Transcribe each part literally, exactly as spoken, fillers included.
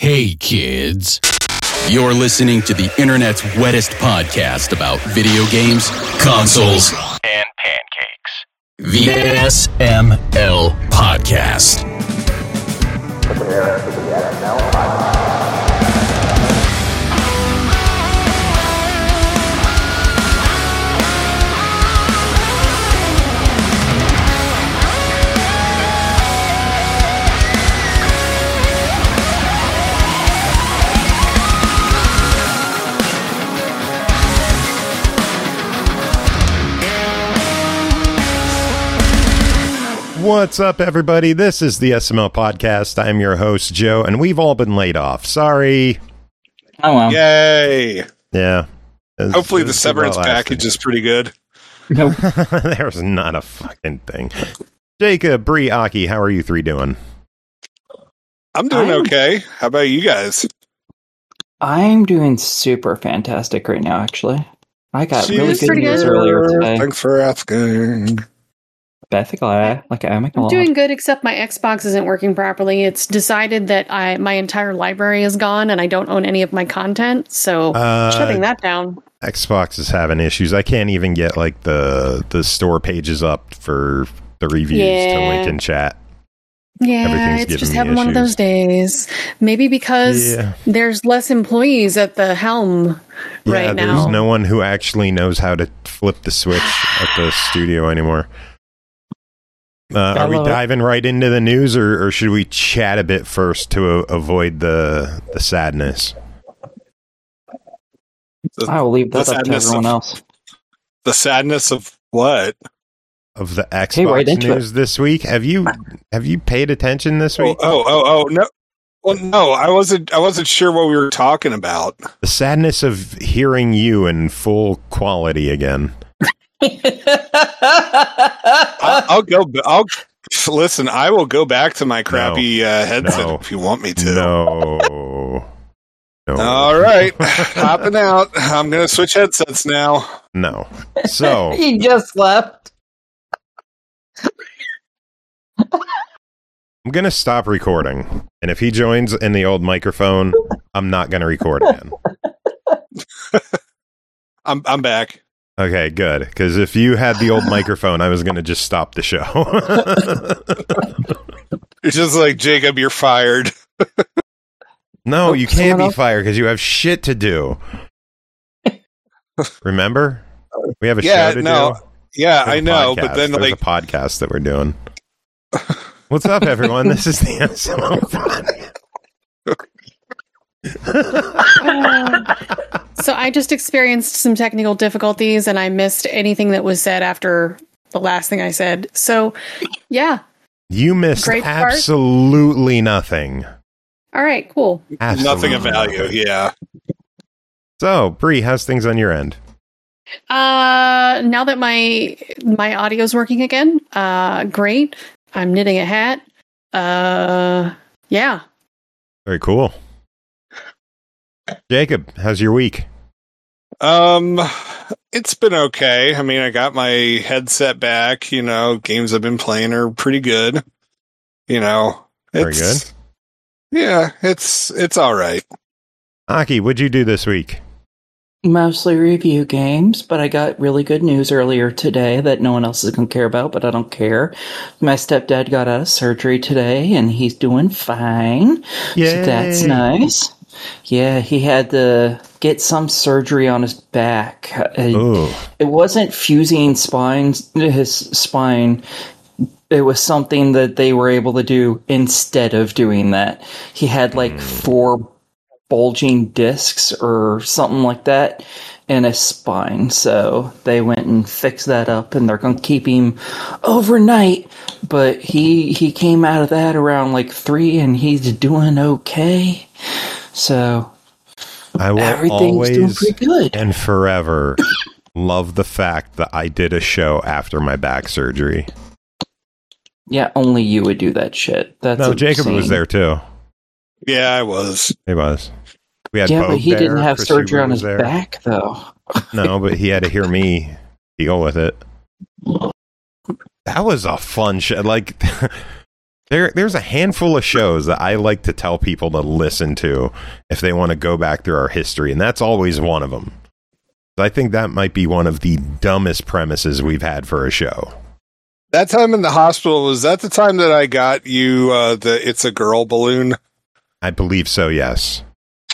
Hey kids, you're listening to the internet's wettest podcast about video games, consoles, and pancakes. The S M L Podcast. Prepare for the S M L Podcast. What's up, everybody? This is the S M L Podcast. I'm your host, Joe, and we've all been laid off. Sorry. Oh, well. Yay. Yeah. It's, Hopefully the it's severance well package is pretty good. Nope. There's not a fucking thing. Jacob, Bree, Aki, how are you three doing? I'm doing I'm- okay. How about you guys? I'm doing super fantastic right now, actually. I got really She's good pretty news good. earlier today. Thanks for asking. Basically, I, like I'm I'm doing good, except my Xbox isn't working properly. It's decided that I my entire library is gone and I don't own any of my content, so Uh, shutting that down. Xbox is having issues. I can't even get like the the store pages up for the reviews to Yeah. link in chat. Yeah, everything's it's giving just me having one of issues. those days. Maybe because Yeah. there's less employees at the helm Yeah, right there's now. no one who actually knows how to flip the switch at the studio anymore. Uh, are we love it. diving right into the news, or, or should we chat a bit first to uh, avoid the the sadness? The, I will leave that the up to sadness everyone of- else. the sadness of what? Of the Hey, Xbox right into news this week, have you have you paid attention this Oh, week? oh, oh, oh, no. Well, no, I wasn't. I wasn't sure what we were talking about. The sadness of hearing you in full quality again. I'll, I'll go. I'll listen. I will go back to my crappy uh, headset No. if you want me to. No, no, All right, hopping out. I'm gonna switch headsets now. no. So He just left. I'm gonna stop recording, and if he joins in the old microphone, I'm not gonna record again. I'm. I'm back. Okay, good. Because if you had the old microphone, I was gonna just stop the show. It's just like Jacob. You're fired. No, Oh, you can't someone be else- fired because you have shit to do. Remember, we have a Yeah, show to no, do. Yeah, There's I a know. podcast. But then, There's like, a podcast that we're doing. What's up, everyone? This is the S M L podcast. Uh, so I just experienced some technical difficulties and I missed anything that was said after the last thing I said. So, yeah. You missed Great part. absolutely nothing. All right, cool. nothing of Absolutely value. nothing. Yeah. So, Bree, how's things on your end? Uh, now that my my audio's working again, uh, great. I'm knitting a hat. Uh, yeah. Very cool. Jacob, how's your week? Um, it's been okay. I mean, I got my headset back. You know, games I've been playing are pretty good. You know, Very it's, Yeah, it's it's all right. Aki, what'd you do this week? Mostly review games, but I got really good news earlier today that no one else is going to care about, but I don't care. My stepdad got out of surgery today, and he's doing fine. Yay. So that's nice. Yeah, he had to get some surgery on his back. Uh, Ooh. It wasn't fusing spine, his spine. It was something that they were able to do instead of doing that. He had like four bulging discs or something like that in his spine. So they went and fixed that up, and they're going to keep him overnight. But he he came out of that around like three, and he's doing okay. So I will everything's doing always pretty good. and forever love the fact that I did a show after my back surgery. Yeah, only you would do that shit. That's No, Jacob was obscene. there too. Yeah, I was. He was. We had Yeah, Bogue but he there, didn't have Chris surgery Huber on was his there. back, though. No, but he had to hear me deal with it. That was a fun show. Like, There, there's a handful of shows that I like to tell people to listen to if they want to go back through our history, and that's always one of them. I think that might be one of the dumbest premises we've had for a show. That time in the hospital, was that the time that I got you uh, the It's a Girl balloon? I believe so, yes.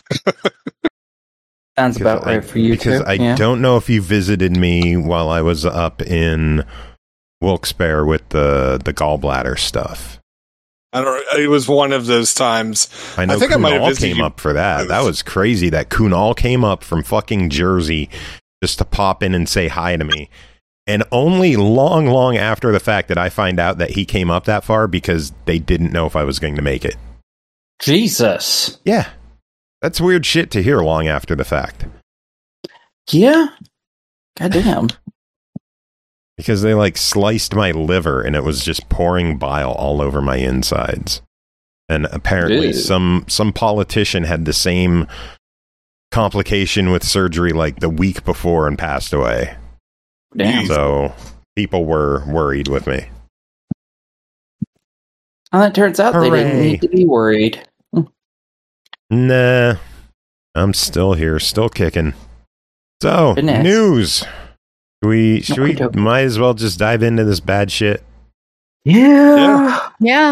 Sounds about I, right for you, because too. I yeah. don't know if you visited me while I was up in Wilkes-Barre with the, the gallbladder stuff. I don't. It was one of those times. I know I think I might have Kunal visited came you. up for that. That was crazy that Kunal came up from fucking Jersey just to pop in and say hi to me. And only long, long after the fact did I find out that he came up that far because they didn't know if I was going to make it. Jesus. Yeah. That's weird shit to hear long after the fact. Yeah. Goddamn. Because they, like, sliced my liver and it was just pouring bile all over my insides. And apparently Ew. some some politician had the same complication with surgery, like, the week before and passed away. Damn. So people were worried with me. Well, it turns out they didn't Hooray. need to be worried. Nah. I'm still here, still kicking. So, Goodness. news. Should we, should we Okey-dokey. might as well just dive into this bad shit? Yeah. Yeah.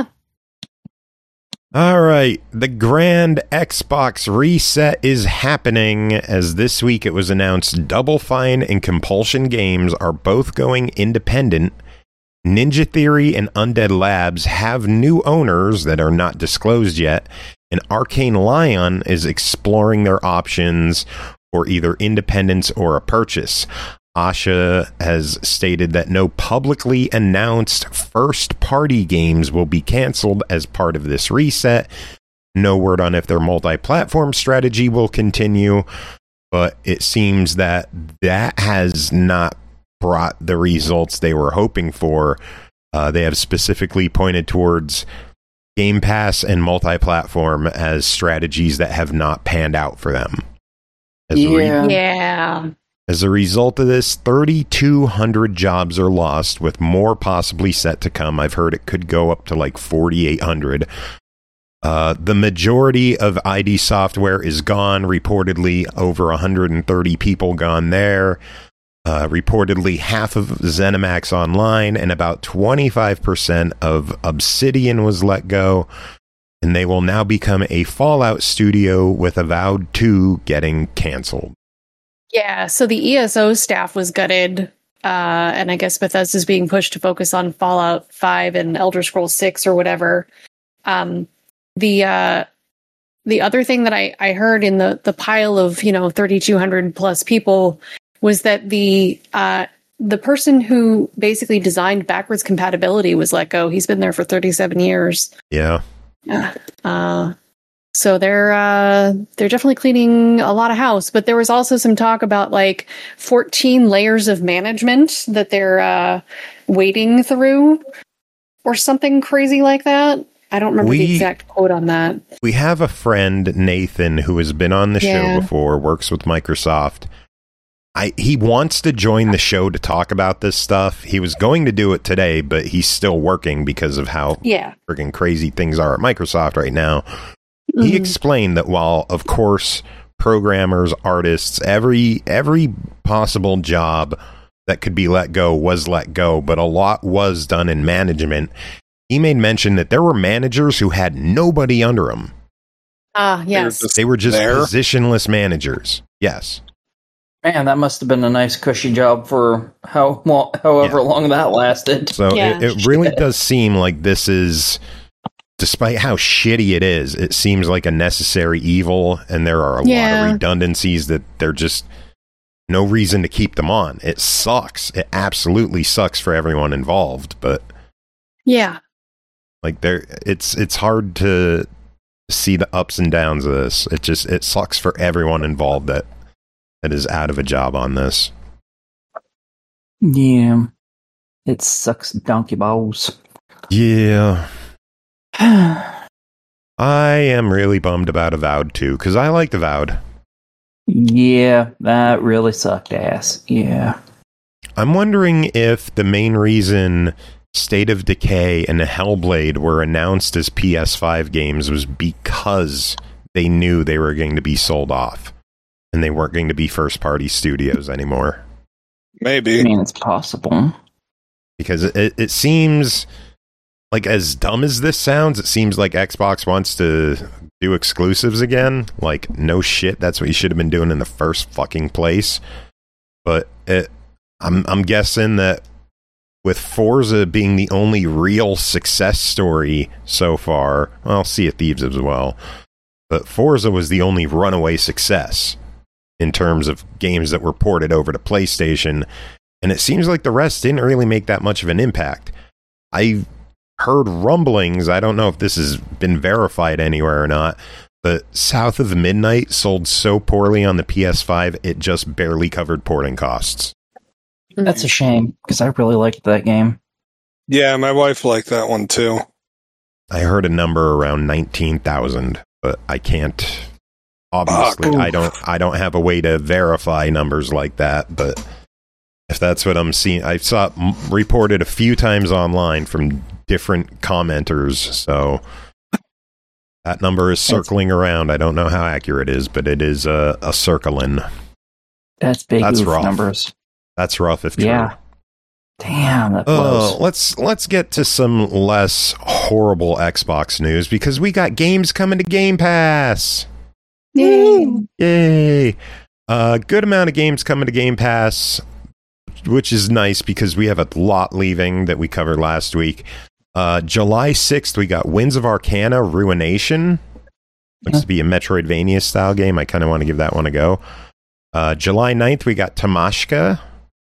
All right, the grand Xbox reset is happening, as this week it was announced Double Fine and Compulsion Games are both going independent. Ninja Theory and Undead Labs have new owners that are not disclosed yet, and Arcane Lion is exploring their options for either independence or a purchase. Asha has stated that no publicly announced first-party games will be canceled as part of this reset. No word on if their multi-platform strategy will continue, but it seems that that has not brought the results they were hoping for. Uh, they have specifically pointed towards Game Pass and multi-platform as strategies that have not panned out for them. As a re- Yeah. Yeah. As a result of this, thirty-two hundred jobs are lost, with more possibly set to come. I've heard it could go up to like forty-eight hundred. Uh, the majority of I D Software is gone, reportedly over one hundred thirty people gone there. Uh, reportedly half of ZeniMax Online and about twenty-five percent of Obsidian was let go. And they will now become a Fallout studio, with Avowed two getting canceled. Yeah. So the E S O staff was gutted. Uh, and I guess Bethesda's being pushed to focus on Fallout five and Elder Scrolls six or whatever. Um, the uh, the other thing that I, I heard in the, the pile of, you know, thirty-two hundred plus people was that the uh, the person who basically designed backwards compatibility was let go. He's been there for thirty-seven years. Yeah. Uh, so they're uh, they're definitely cleaning a lot of house. But there was also some talk about like fourteen layers of management that they're uh, wading through, or something crazy like that. I don't remember We- the exact quote on that. We have a friend, Nathan, who has been on the Yeah. show before, works with Microsoft. I, he wants to join the show to talk about this stuff. He was going to do it today, but he's still working because of how Yeah. friggin' crazy things are at Microsoft right now. He Mhm. explained that while, of course, programmers, artists, every every possible job that could be let go was let go, but a lot was done in management. He made mention that there were managers who had nobody under them. Ah, They're yes. just They were just there. positionless managers. Yes. Man, that must have been a nice cushy job for how well, however Yeah. long that lasted. So Yeah. it, it really does seem like this is, despite how shitty it is, it seems like a necessary evil, and there are a lot Yeah. of redundancies that they're just no reason to keep them on. It sucks. It absolutely sucks for everyone involved, but Yeah. like there it's it's hard to see the ups and downs of this. It just it sucks for everyone involved that that is out of a job on this. Yeah. It sucks donkey balls. Yeah. yeah. I am really bummed about Avowed too, because I liked Avowed. That really sucked ass. Yeah. I'm wondering if the main reason State of Decay and Hellblade were announced as P S five games was because they knew they were going to be sold off and they weren't going to be first-party studios anymore. Maybe. I mean, it's possible. Because it, it seems like, as dumb as this sounds, it seems like Xbox wants to do exclusives again. Like, no shit, that's what you should have been doing in the first fucking place. But it, I'm I'm guessing that with Forza being the only real success story so far, well, Sea of Thieves as well, but Forza was the only runaway success in terms of games that were ported over to PlayStation, and it seems like the rest didn't really make that much of an impact. I've heard rumblings, I don't know if this has been verified anywhere or not, but South of Midnight sold so poorly on the P S five, it just barely covered porting costs. That's a shame, because I really liked that game. Yeah, my wife liked that one too. I heard a number around nineteen thousand, but I can't... Obviously, Fuck. I don't I don't have a way to verify numbers like that, but if that's what I'm seeing... I saw it m- reported a few times online from different commenters, so that number is circling around. I don't know how accurate it is, but it is uh, a circling. That's big That's oof rough. numbers. That's rough if true. Yeah. Damn, that Oh, blows. let's let's get to some less horrible Xbox news because we got games coming to Game Pass. Yay. Yay! A good amount of games coming to Game Pass, which is nice because we have a lot leaving that we covered last week. Uh, July sixth, we got Winds of Arcana Ruination. Looks to be a Metroidvania style game. I kind of want to give that one a go. Uh, July ninth, we got Tamashka.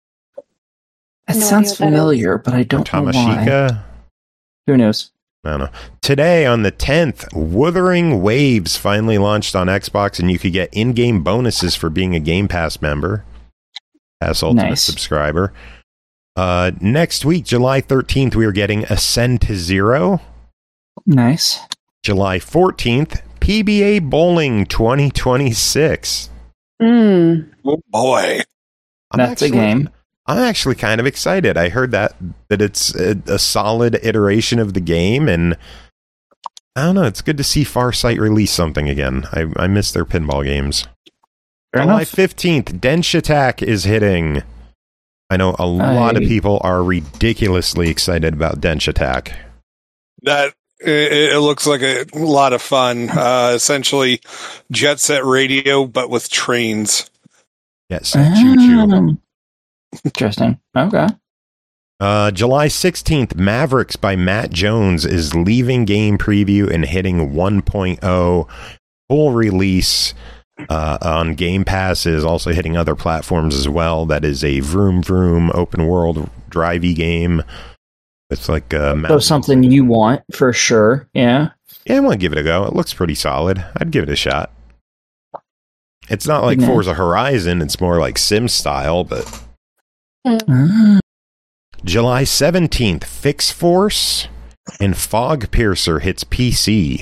That No idea sounds what that familiar, but I don't know why. Tamashika. Who knows? I don't know. Today, on the tenth, Wuthering Waves finally launched on Xbox, and you could get in-game bonuses for being a Game Pass member. Pass Ultimate Nice. subscriber. Uh, next week, July thirteenth, we are getting Ascend to Zero. Nice. July fourteenth, P B A Bowling twenty twenty-six. Mm. Oh boy. I'm That's actually- a game. I'm actually kind of excited. I heard that that it's a, a solid iteration of the game, and I don't know. It's good to see Farsight release something again. I, I miss their pinball games. Fair July enough. fifteenth, Dench Attack is hitting. I know a lot of I- people are ridiculously excited about Dench Attack. That it, it looks like a lot of fun. Uh, essentially, Jet Set Radio, but with trains. Yes, choo choo. Um, Interesting. Okay. Uh, July sixteenth, Mavericks by Matt Jones is leaving game preview and hitting one point oh full release uh, on Game Pass. Is also hitting other platforms as well. That is a vroom vroom open world drivey game. It's like uh, So mountains. something you want for sure. Yeah. Yeah, I want to give it a go. It looks pretty solid. I'd give it a shot. It's not like Yeah. Forza Horizon. It's more like Sim style, but Ah, July seventeenth, Fix Force and Fog Piercer hits P C.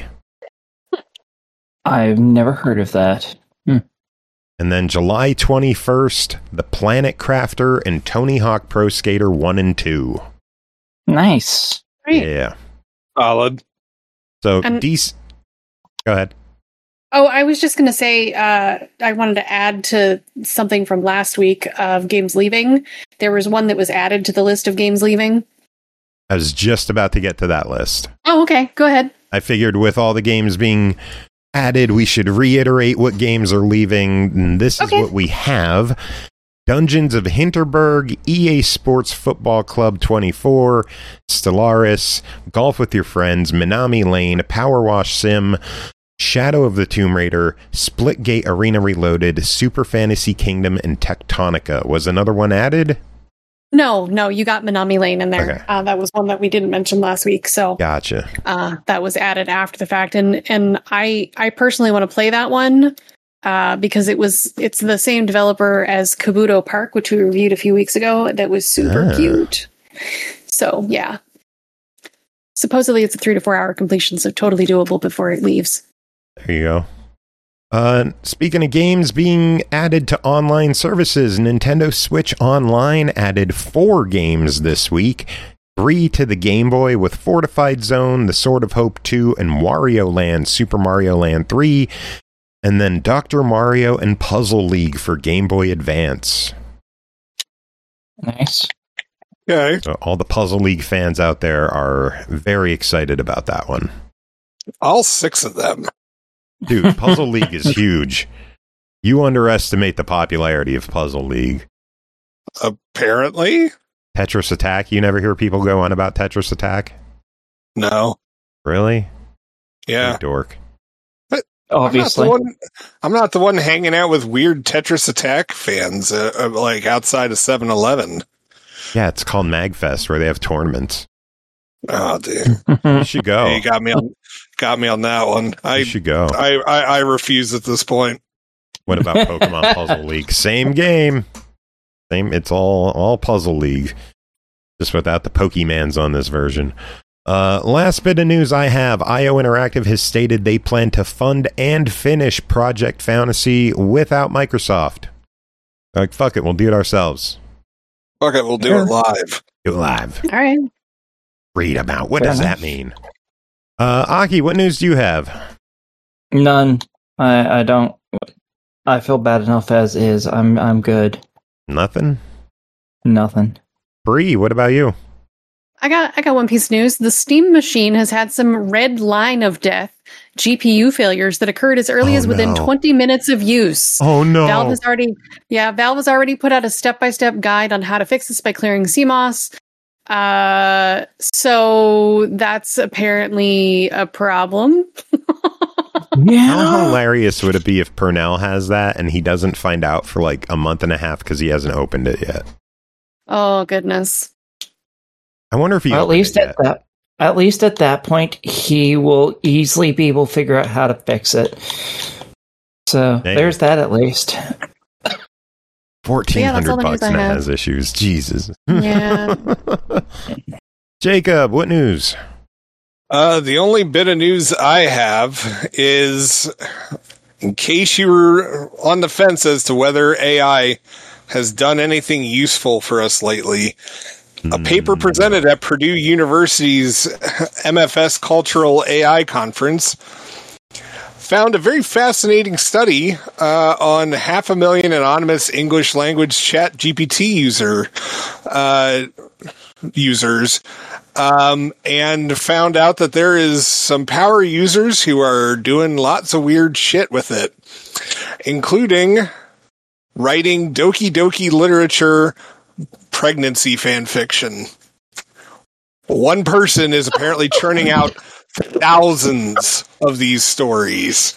I've never heard of that. Hmm. And then July twenty-first, The Planet Crafter and Tony Hawk Pro Skater one and two. Nice. Great. Yeah. Solid. So, And- dec- Go ahead. Oh, I was just going to say, uh, I wanted to add to something from last week of games leaving. There was one that was added to the list of games leaving. I was just about to get to that list. Oh, okay. Go ahead. I figured with all the games being added, we should reiterate what games are leaving. And this Okay. is what we have. Dungeons of Hinterberg, E A Sports Football Club twenty-four, Stellaris, Golf with Your Friends, Minami Lane, Power Wash Sim, Shadow of the Tomb Raider, Splitgate Arena Reloaded, Super Fantasy Kingdom, and Tectonica. Was another one added? No, no, you got Minami Lane in there. Okay. Uh, that was one that we didn't mention last week. So Gotcha. uh, that was added after the fact. And and I I personally want to play that one uh, because it was it's the same developer as Kabuto Park, which we reviewed a few weeks ago. That was super Ah. cute. So yeah. Supposedly it's a three to four hour completion, so totally doable before it leaves. There you go. Uh, speaking of games being added to online services, Nintendo Switch Online added four games this week. three to the Game Boy with Fortified Zone, The Sword of Hope two, and Wario Land, Super Mario Land three, and then Doctor Mario and Puzzle League for Game Boy Advance. Nice. Okay. So all the Puzzle League fans out there are very excited about that one. All six of them. Dude, Puzzle League is huge. You underestimate the popularity of Puzzle League. Apparently. Tetris Attack, you never hear people go on about Tetris Attack? No. Really? Yeah. You dork. Obviously. I'm not, the one, I'm not the one hanging out with weird Tetris Attack fans, uh, uh, like outside of seven eleven. Yeah, it's called MagFest, where they have tournaments. Oh, dude. You should go. Hey, you got me on, got me on that one. I, You should go. I, I, I refuse at this point. What about Pokemon Puzzle League? Same game. Same. It's all all Puzzle League, just without the Pokemans on this version. Uh, last bit of news I have: I O Interactive has stated they plan to fund and finish Project Fantasy without Microsoft. Like, fuck it, we'll do it ourselves. Fuck it, we'll do Yeah. it live. Do it live. All right. Read about. What Fair does enough. that mean? Uh, Aki, what news do you have? None. I, I don't. I feel bad enough as is. I'm I'm good. Nothing. Nothing. Bree, what about you? I got I got one piece of news. The Steam machine has had some red line of death G P U failures that occurred as early Oh, as within no. twenty minutes of use. Oh no! Valve has already yeah, Valve has already put out a step-by-step guide on how to fix this by clearing C MOS. Uh so that's apparently a problem. How hilarious would it be if Purnell has that and he doesn't find out for like a month and a half because he hasn't opened it yet? Oh goodness. I wonder if he Well, at opened least it at yet. that at least at that point he will easily be able to figure out how to fix it. So Dang. there's that at least. fourteen Yeah, that's all hundred the news bucks I and it have. has issues. Jesus. Yeah. Jacob, what news? Uh, the only bit of news I have is, in case you were on the fence as to whether A I has done anything useful for us lately, a paper presented at Purdue University's M F S Cultural A I Conference found a very fascinating study uh, on half a million anonymous English language chat G P T user uh, users. Um, and found out that there is some power users who are doing lots of weird shit with it, including writing Doki Doki literature pregnancy fan fiction. One person is apparently churning out thousands of these stories.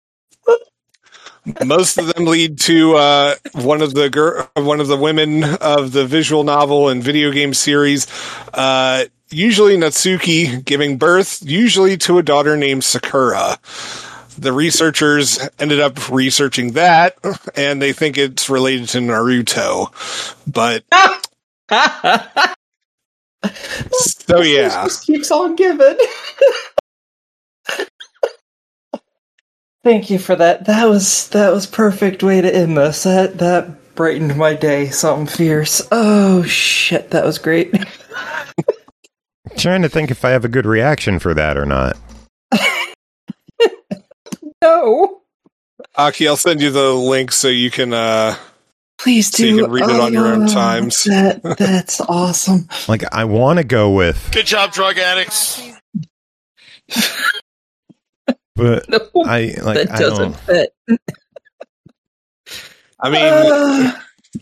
Most of them lead to uh, one of the gir- one of the women of the visual novel and video game series, uh, usually Natsuki, giving birth usually to a daughter named Sakura. The researchers ended up researching that, and they think it's related to Naruto. But so yeah, Just keeps on giving. Thank you for that. That was that was perfect way to end this. That that brightened my day. Something fierce. Oh shit, that was great. Trying to think if I have a good reaction for that or not. No. Aki, I'll send you the link so you can. Uh, Please do. So you can read it on your own Oh, times. That that's awesome. Like, I want to go with, Good job, drug addicts. but No, I like that I doesn't don't. fit. I mean, Uh,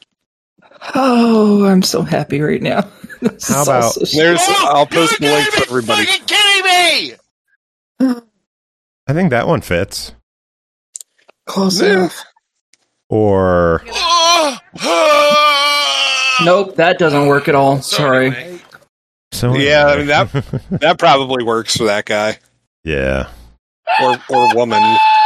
oh, I'm so happy right now. This How is all about- so sh- there's. Oh, I'll post the you link gotta for everybody. be fucking kidding me! I think that one fits. close Yeah. enough? Or Oh, oh. Nope, that doesn't work at all. So Sorry. anyway, so. Yeah, I mean, that- That probably works for that guy Yeah. or or woman.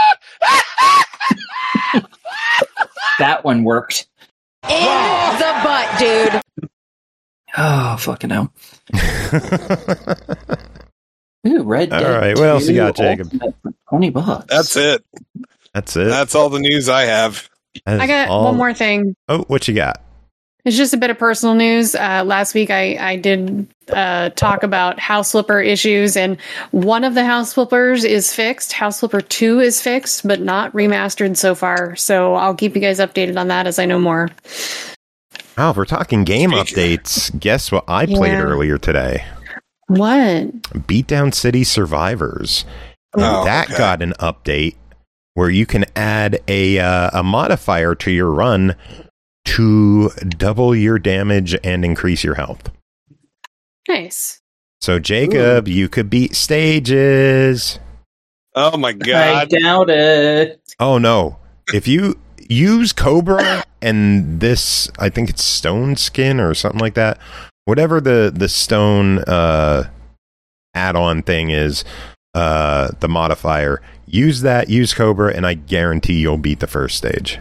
That one worked. In the butt, dude. Oh, fucking hell. Ooh, Red All Dead right, what else you two got, Jacob? Ultimate for twenty bucks. That's it. That's it. That's all the news I have. That I is got all- one more thing. Oh, what you got? It's just a bit of personal news. Uh, last week, I, I did uh, talk about House Flipper issues, and one of the House Flippers is fixed. House Flipper two is fixed, but not remastered so far. So I'll keep you guys updated on that as I know more. Oh, if we're talking game updates, guess what I played Yeah. earlier today? What? Beatdown City Survivors. And Oh, that okay. got an update where you can add a uh, a modifier to your run to double your damage and increase your health. Nice. So, Jacob, you could beat stages. Oh my I god. doubt it. Oh, no. If you use Cobra and this, I think it's Stone Skin or something like that, whatever the, the stone uh, add-on thing is, uh, the modifier, use that, use Cobra, and I guarantee you'll beat the first stage.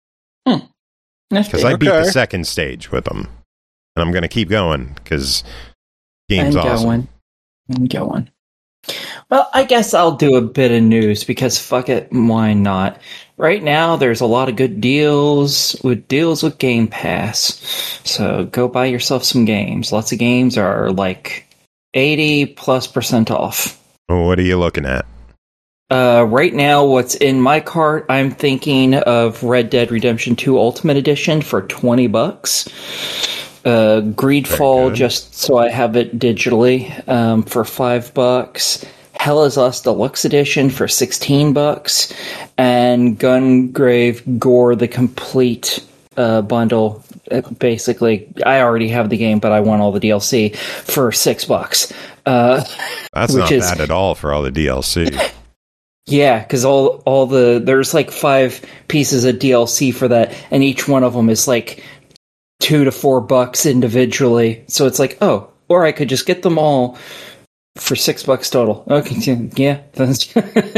Because I beat the Okay. second stage with them. And I'm going to keep going because game's and awesome. going. And going. Well, I guess I'll do a bit of news because fuck it, why not? Right now, there's a lot of good deals with deals with Game Pass. So go buy yourself some games. Lots of games are like eighty plus percent off. What are you looking at? Uh, right now, what's in my cart, I'm thinking of Red Dead Redemption two Ultimate Edition for twenty bucks. Uh, Greedfall, good. just so I have it digitally, um, for five bucks. Hell is Us Deluxe Edition for sixteen bucks. And Gungrave Gore, the complete uh, bundle. Uh, Basically, I already have the game, but I want all the D L C for six bucks. Uh, That's Which not is- bad at all for all the D L C. Yeah, because all all the there's like five pieces of D L C for that, and each one of them is like two to four bucks individually. So it's like, oh, or I could just get them all for six bucks total. Okay, yeah. That's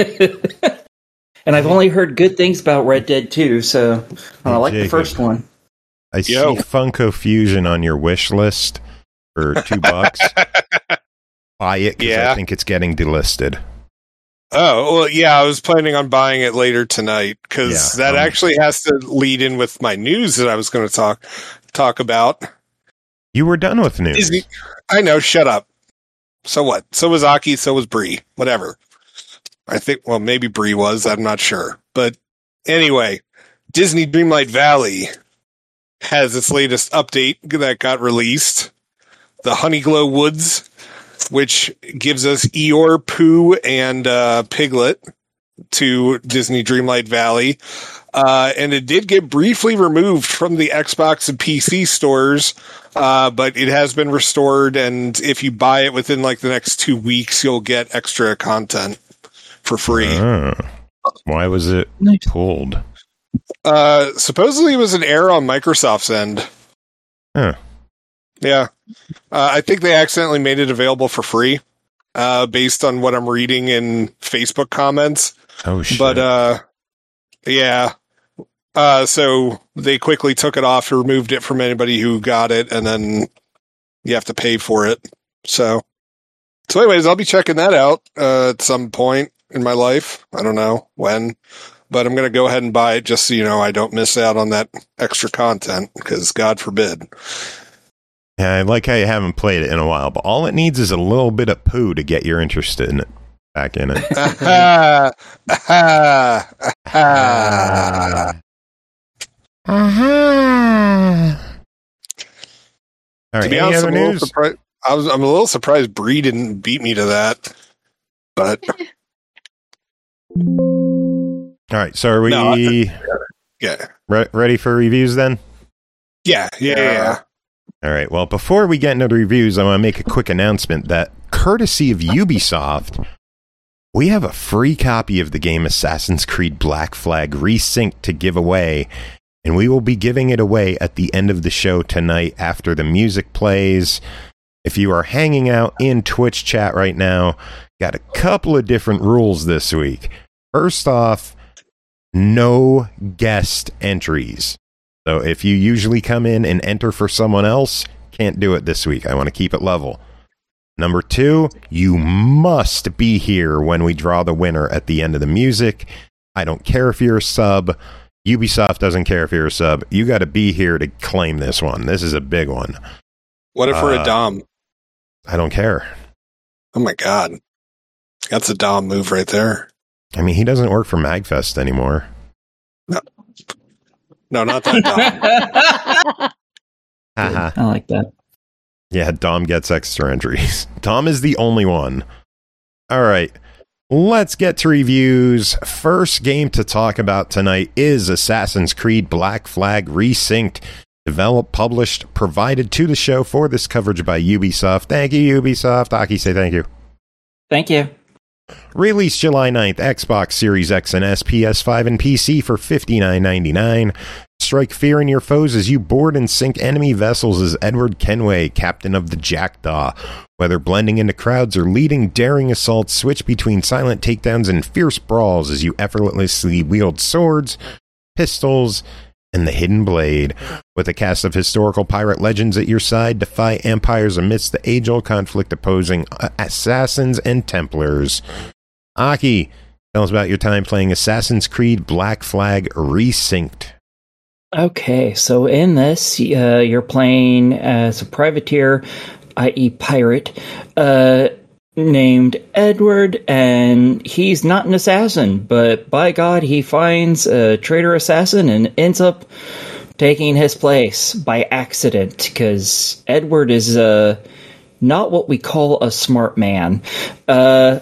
and I've only heard good things about Red Dead two, so I like the Jacob. first one. I see Yo. Funko Fusion on your wish list for two bucks. Buy it because Yeah. I think it's getting delisted. Oh, well, yeah, I was planning on buying it later tonight because Yeah, that um, actually has to lead in with my news that I was going to talk talk about. You were done with news. Disney, I know, shut up. So what? So was Aki, so was Bree. Whatever. I think, well, maybe Bree was, I'm not sure. But anyway, Disney Dreamlight Valley has its latest update that got released. The Honeyglow Woods, which gives us Eeyore, Pooh, and uh, Piglet to Disney Dreamlight Valley. Uh, and it did get briefly removed from the Xbox and P C stores, uh, but it has been restored. And if you buy it within like the next two weeks, you'll get extra content for free. Oh. Why was it Nice. pulled? Uh, supposedly it was an error on Microsoft's end. Huh. Yeah. Uh, I think they accidentally made it available for free, uh, based on what I'm reading in Facebook comments. Oh, shit. But, uh, yeah. Uh, so they quickly took it off, removed it from anybody who got it, and then you have to pay for it. So, so anyways, I'll be checking that out, uh, at some point in my life. I don't know when, but I'm going to go ahead and buy it just so, you know, I don't miss out on that extra content because God forbid. Yeah, I like how you haven't played it in a while, but all it needs is a little bit of poo to get you interested in it. Back in it. Ah, ah, ah. All right, To be any honest, other I'm a, little news? surprised, I was, I'm a little surprised Bree didn't beat me to that. But All right, so are we No, yeah, re- ready for reviews then? yeah, yeah, yeah. All right, well, before we get into the reviews, I want to make a quick announcement that, courtesy of Ubisoft, we have a free copy of the game Assassin's Creed Black Flag Resynced to give away, and we will be giving it away at the end of the show tonight after the music plays. If you are hanging out in Twitch chat right now, got a couple of different rules this week. First off, no guest entries. So if you usually come in and enter for someone else, can't do it this week. I want to keep it level. Number two, you must be here when we draw the winner at the end of the music. I don't care if you're a sub. Ubisoft doesn't care if you're a sub. You got to be here to claim this one. This is a big one. What if we're Uh, a Dom? I don't care. Oh my god. That's a Dom move right there. I mean, he doesn't work for MagFest anymore. No, no not that Dom. Haha. I like that. Yeah, Dom gets extra entries. Dom is the only one. All right. Let's get to reviews. First game to talk about tonight is Assassin's Creed Black Flag Resynced. Developed, published, provided to the show for this coverage by Ubisoft. Thank you, Ubisoft. Aki, say thank you. Thank you. Released July ninth, Xbox Series X and S, P S five, and P C for fifty-nine ninety-nine. Strike fear in your foes as you board and sink enemy vessels as Edward Kenway, captain of the Jackdaw. Whether blending into crowds or leading daring assaults, switch between silent takedowns and fierce brawls as you effortlessly wield swords, pistols, and the hidden blade. With a cast of historical pirate legends at your side, defy empires amidst the age-old conflict opposing assassins and Templars. Aki, tell us about your time playing Assassin's Creed Black Flag Resynced. Okay, so in this, uh, you're playing as a privateer, that is pirate, uh, named Edward, and he's not an assassin, but by God, he finds a traitor assassin and ends up taking his place by accident, because Edward is uh, not what we call a smart man. Uh,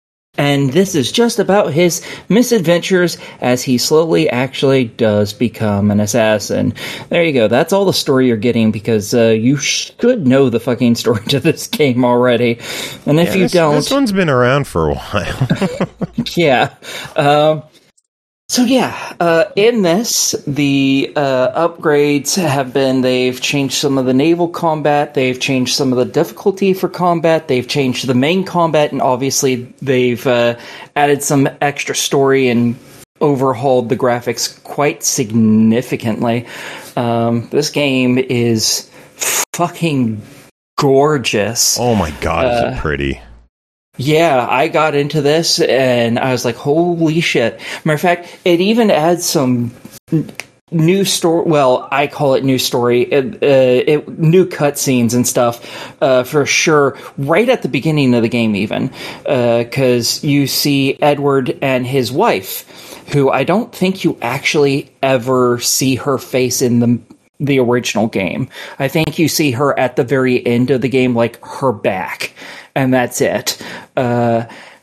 and this is just about his misadventures as he slowly actually does become an assassin. There you go. That's all the story you're getting, because uh, you should know the fucking story to this game already. And if yeah, you this, don't... This one's been around for a while. yeah. Um, so yeah, uh, in this, the uh, upgrades have been, they've changed some of the naval combat, they've changed some of the difficulty for combat, they've changed the main combat, and obviously they've uh, added some extra story and overhauled the graphics quite significantly. Um, this game is fucking gorgeous. Oh my god, is Uh, it pretty. Yeah, I got into this and I was like, holy shit. Matter of fact, it even adds some n- new story. Well, I call it new story, it, uh, it, new cutscenes and stuff, uh, for sure, right at the beginning of the game, even. Because uh, you see Edward and his wife, who I don't think you actually ever see her face in the the original game. I think you see her at the very end of the game, like her back, and that's it. Uh,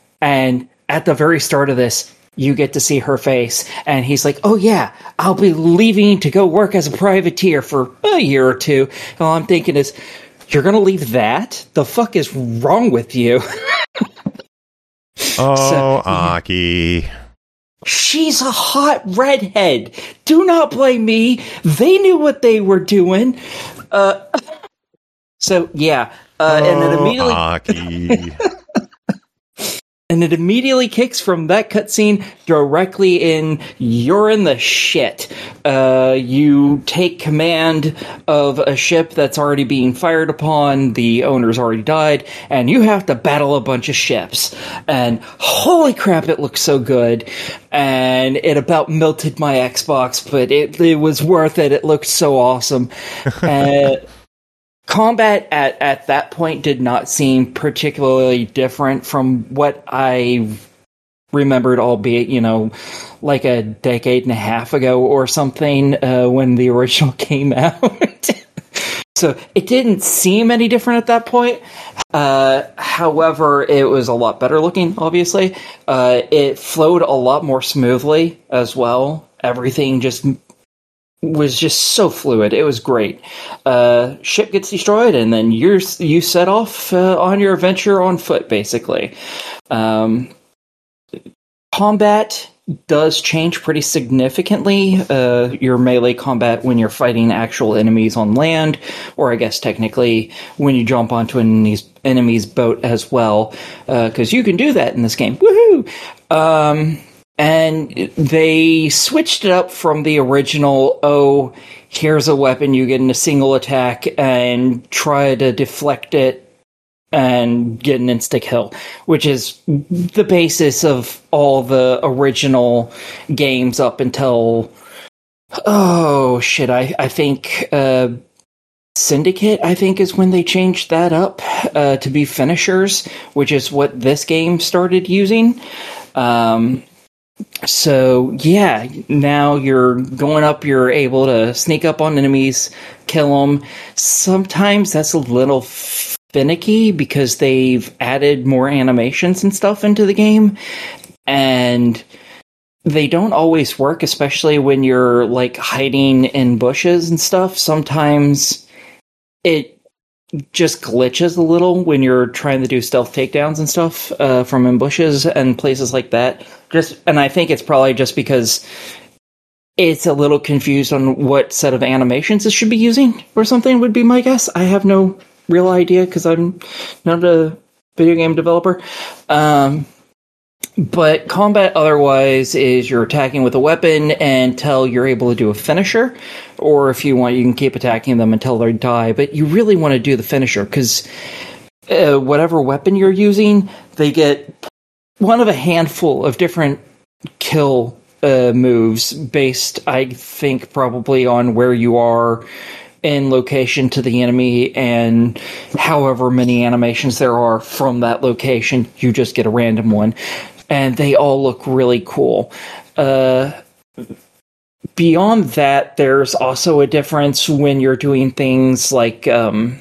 and at the very start of this, you get to see her face, and he's like, oh yeah, I'll be leaving to go work as a privateer for a year or two. And all I'm thinking is, you're gonna leave that? The fuck is wrong with you? Oh, so, Aki. she's a hot redhead. Do not blame me. They knew what they were doing. Uh, so yeah, uh, oh, and it immediately Aki. and it immediately kicks from that cutscene directly in. You're in the shit. Uh, you take command of a ship that's already being fired upon. The owner's already died, and you have to battle a bunch of ships. And holy crap, it looks so good. And it about melted my Xbox, but it, it was worth it. It looked so awesome. uh, Combat at, at that point did not seem particularly different from what I remembered, albeit, you know, like a decade and a half ago or something, uh, when the original came out. So it didn't seem any different at that point. Uh, however, it was a lot better looking, obviously. Uh, it flowed a lot more smoothly as well. Everything just was just so fluid. It was great. Uh, ship gets destroyed, and then you're you set off uh, on your adventure on foot, basically. Um, combat does change pretty significantly. Uh, your melee combat when you're fighting actual enemies on land, or I guess technically when you jump onto an enemy's, enemy's boat as well, because uh, you can do that in this game. Woohoo! Um, And they switched it up from the original, oh, here's a weapon, you get in a single attack and try to deflect it and get an insta kill, which is the basis of all the original games up until, oh shit, I, I think uh, Syndicate, I think, is when they changed that up uh, to be finishers, which is what this game started using. Um, so, yeah, now you're going up, you're able to sneak up on enemies, kill them. Sometimes that's a little finicky because they've added more animations and stuff into the game, and they don't always work, especially when you're, like, hiding in bushes and stuff. Sometimes it just glitches a little when you're trying to do stealth takedowns and stuff uh, from ambushes and places like that. Just, and I think it's probably just because it's a little confused on what set of animations it should be using or something would be my guess. I have no real idea because I'm not a video game developer. Um, But combat otherwise is you're attacking with a weapon until you're able to do a finisher, or if you want, you can keep attacking them until they die. But you really want to do the finisher because uh, whatever weapon you're using, they get one of a handful of different kill uh, moves based, I think, probably on where you are in location to the enemy, and however many animations there are from that location, you just get a random one. And they all look really cool. Uh, beyond that, there's also a difference when you're doing things like um,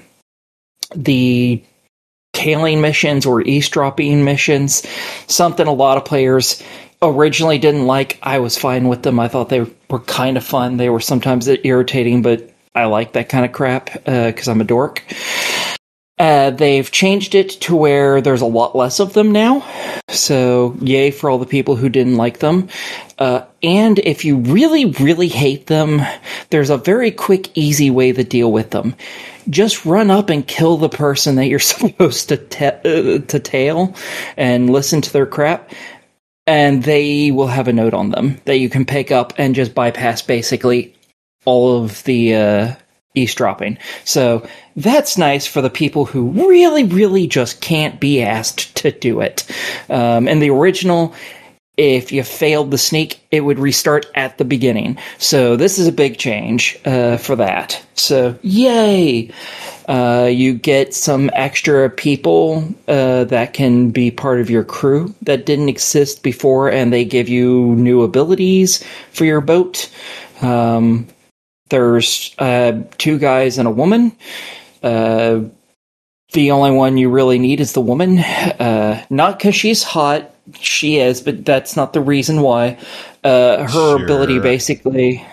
the tailing missions or eavesdropping missions. Something a lot of players originally didn't like. I was fine with them. I thought they were kind of fun. They were sometimes irritating, but I like that kind of crap because uh, I'm a dork. Uh, they've changed it to where there's a lot less of them now. So, yay for all the people who didn't like them. Uh, and if you really, really hate them, there's a very quick, easy way to deal with them. Just run up and kill the person that you're supposed to, ta- uh, to tail and listen to their crap. And they will have a note on them that you can pick up and just bypass basically all of the uh, eavesdropping. So that's nice for the people who really, really just can't be asked to do it. Um, and the original, if you failed the sneak, it would restart at the beginning. So this is a big change uh, for that. So yay! Uh, you get some extra people uh, that can be part of your crew that didn't exist before, and they give you new abilities for your boat. Um, there's uh, two guys and a woman. Uh, the only one you really need is the woman. Uh, not because she's hot, she is, but that's not the reason why. Uh, her sure. ability basically,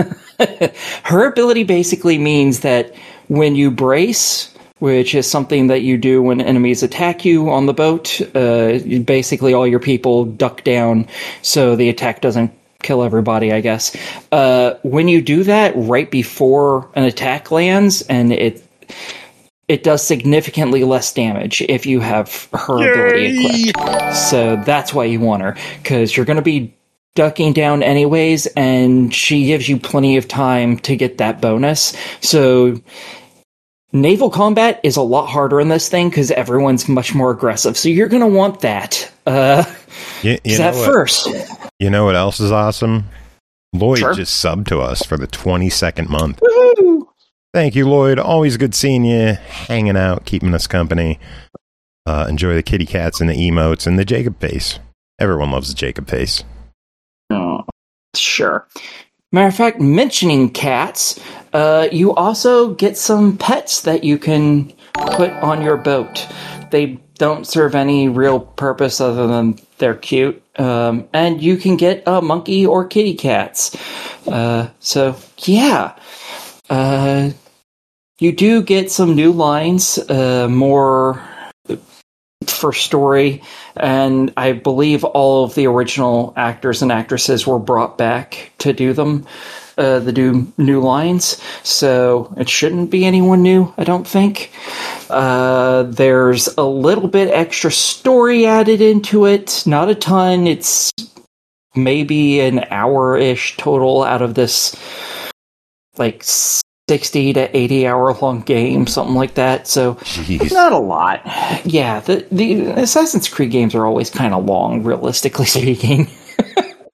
her ability basically means that when you brace, which is something that you do when enemies attack you on the boat, uh, basically all your people duck down so the attack doesn't kill everybody, I guess. Uh, when you do that right before an attack lands, and it it does significantly less damage if you have her Yay! ability equipped. So that's why you want her, because you're going to be ducking down anyways, and she gives you plenty of time to get that bonus. So naval combat is a lot harder in this thing because everyone's much more aggressive. So you're going to want that. Uh, you, you at what, first. You know what else is awesome? Lloyd sure. just subbed to us for the twenty-second month. Woo-hoo! Thank you, Lloyd. Always good seeing you, hanging out, keeping us company. Uh, enjoy the kitty cats and the emotes and the Jacob face. Everyone loves the Jacob face. Oh, sure. Matter of fact, mentioning cats, uh, you also get some pets that you can put on your boat. They don't serve any real purpose other than they're cute. Um, and you can get a monkey or kitty cats. Uh, so, yeah. Uh, you do get some new lines, uh, more for story, and I believe all of the original actors and actresses were brought back to do them, uh, the new, new lines, so it shouldn't be anyone new, I don't think. Uh, there's a little bit extra story added into it, not a ton, it's maybe an hour-ish total out of this, like, sixty to eighty hour long game, something like that. So Jeez. Not a lot. Yeah, the the Assassin's Creed games are always kind of long, realistically speaking.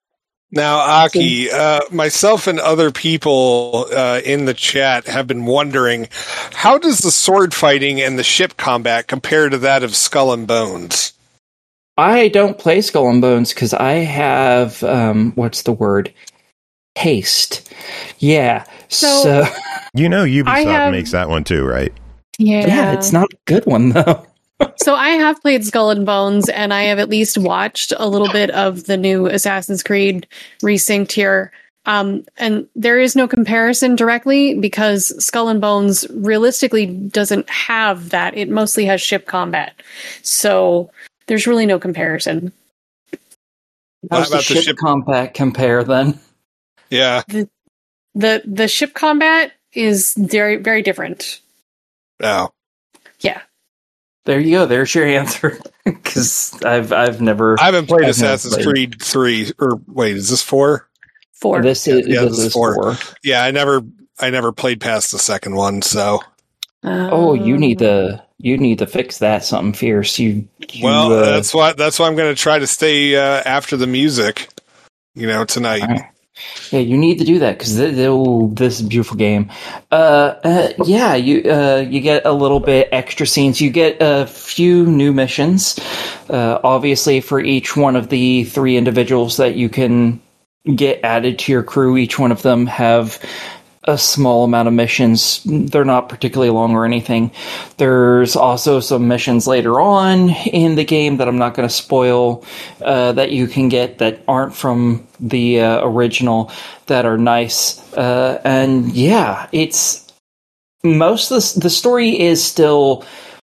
Now, Aki, uh, myself and other people uh, in the chat have been wondering, how does the sword fighting and the ship combat compare to that of Skull and Bones? I don't play Skull and Bones because I have, um, what's the word? Haste. Yeah. So- So, You know, Ubisoft have- makes that one too, right? Yeah. yeah, it's not a good one, though. So I have played Skull and Bones, and I have at least watched a little bit of the new Assassin's Creed Resynced here. Um, and there is no comparison directly because Skull and Bones realistically doesn't have that. It mostly has ship combat. So there's really no comparison. How's the about the ship, ship- combat compare, then? Yeah. The the ship combat is very, very different. Oh. Yeah. There you go. There's your answer. Because I've I've never. I haven't played I've never Assassin's played. Creed three, or wait, is this four? Four. This is, Yeah, this this is is four. four. Yeah, I never, I never played past the second one, so. Oh, you Um, need to you need to fix that something fierce. You, you Well, uh, that's why, that's why I'm going to try to stay uh, after the music, you know, tonight. all right. Yeah, you need to do that because oh, this is a beautiful game. Uh, uh, yeah, you uh, you get a little bit extra scenes. You get a few new missions. Uh, obviously, for each one of the three individuals that you can get added to your crew, each one of them have a small amount of missions. They're not particularly long or anything. There's also some missions later on in the game that I'm not going to spoil uh, that you can get that aren't from the uh, original that are nice. Uh, and yeah, it's most of the, the story is still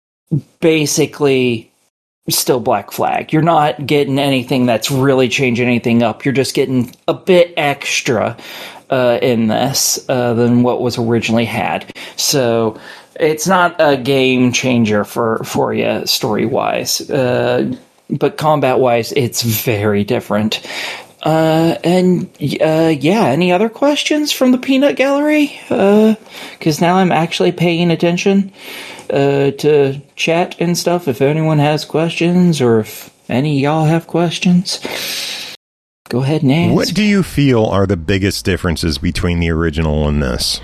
basically still Black Flag. You're not getting anything that's really changing anything up. You're just getting a bit extra uh, in this uh, than what was originally had. So it's not a game changer for, for you story-wise. Uh, but combat-wise, it's very different. Uh, and uh, yeah, any other questions from the Peanut Gallery? Because now I'm actually paying attention uh, to chat and stuff. If anyone has questions, or if any of y'all have questions, go ahead and ask. What do you feel are the biggest differences between the original and this?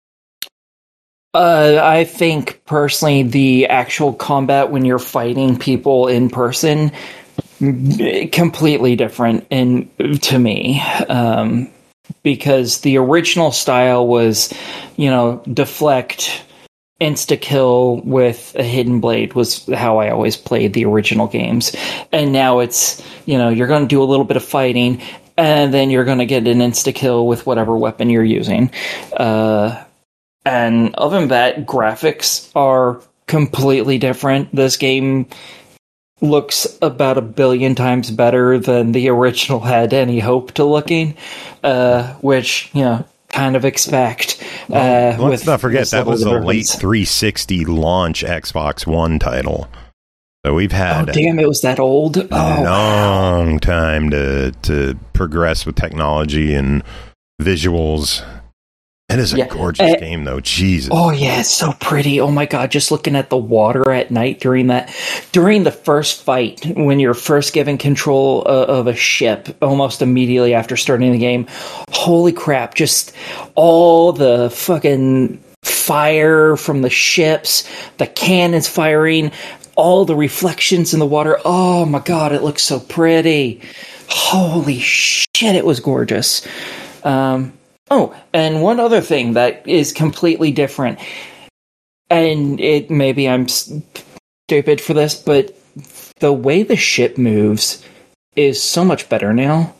Uh, I think personally, the actual combat when you're fighting people in person, completely different in to me. Um, because the original style was, you know, deflect, insta kill with a hidden blade was how I always played the original games. And now it's, you know, you're going to do a little bit of fighting, and then you're going to get an insta kill with whatever weapon you're using. Uh, and other than that, graphics are completely different. This game looks about a billion times better than the original had any hope to looking, uh, which, you know, kind of expect. Uh, Let's with not forget this that level was of a late difference. three sixty launch Xbox One title. So we've Oh, had damn, it was that old? a Oh, long time to to progress with technology and visuals. It is a Yeah, gorgeous uh, game, though. Jesus. Oh yeah, it's so pretty. Oh my god, just looking at the water at night during that, during the first fight, when you're first given control uh, of a ship, almost immediately after starting the game. Holy crap, just all the fucking fire from the ships, the cannons firing, all the reflections in the water. Oh my god, it looks so pretty. Holy shit, it was gorgeous. Um... Oh, and one other thing that is completely different, and it maybe I'm stupid for this, but the way the ship moves is so much better now.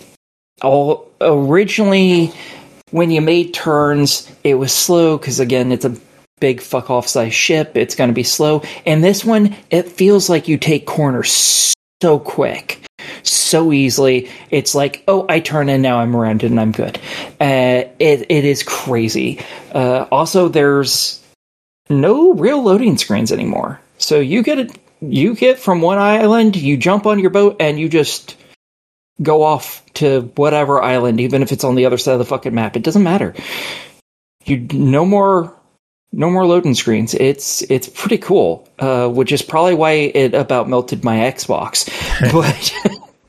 All originally, when you made turns, it was slow because again, it's a big fuck off size ship. It's going to be slow, and this one, it feels like you take corners so quick. So easily. It's like, oh, I turn and now I'm around and I'm good. Uh, it it is crazy. Uh, also, there's no real loading screens anymore. So you get it. You get from one island, you jump on your boat, and you just go off to whatever island, even if it's on the other side of the fucking map. It doesn't matter. You no more. No more loading screens. It's it's pretty cool, uh, which is probably why it about melted my Xbox. But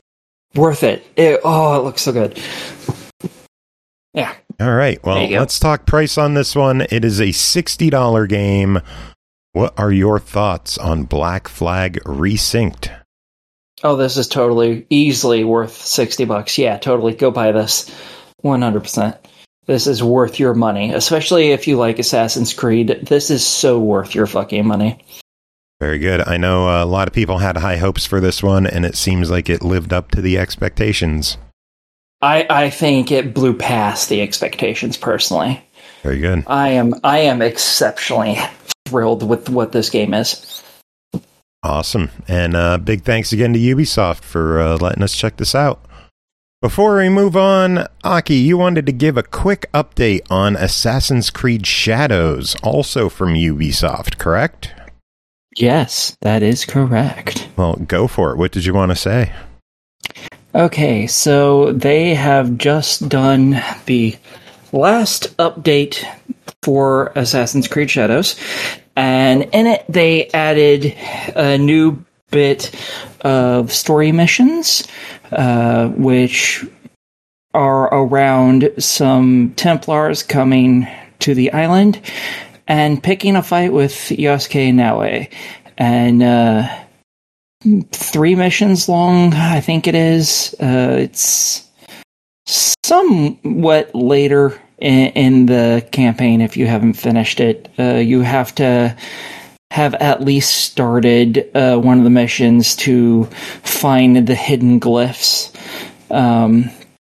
Worth it. it. Oh, it looks so good. Yeah. All right. Well, let's talk price on this one. It is a sixty dollars game. What are your thoughts on Black Flag Resynced? Oh, this is totally, easily worth sixty bucks. Yeah, totally. Go buy this. one hundred percent. This is worth your money, especially if you like Assassin's Creed. This is so worth your fucking money. Very good. I know a lot of people had high hopes for this one, and it seems like it lived up to the expectations. I, I think it blew past the expectations, personally. Very good. I am I am exceptionally thrilled with what this game is. Awesome. And uh, big thanks again to Ubisoft for uh, letting us check this out. Before we move on, Aki, you wanted to give a quick update on Assassin's Creed Shadows, also from Ubisoft, correct? Yes, that is correct. Well, go for it. What did you want to say? Okay, so they have just done the last update for Assassin's Creed Shadows, and in it they added a new bit of story missions, uh, which are around some Templars coming to the island and picking a fight with Yosuke Naoe. And uh, three missions long, I think it is. Uh, it's somewhat later in, in the campaign if you haven't finished it. Uh, you have to have at least started uh, one of the missions to find the hidden glyphs. Um,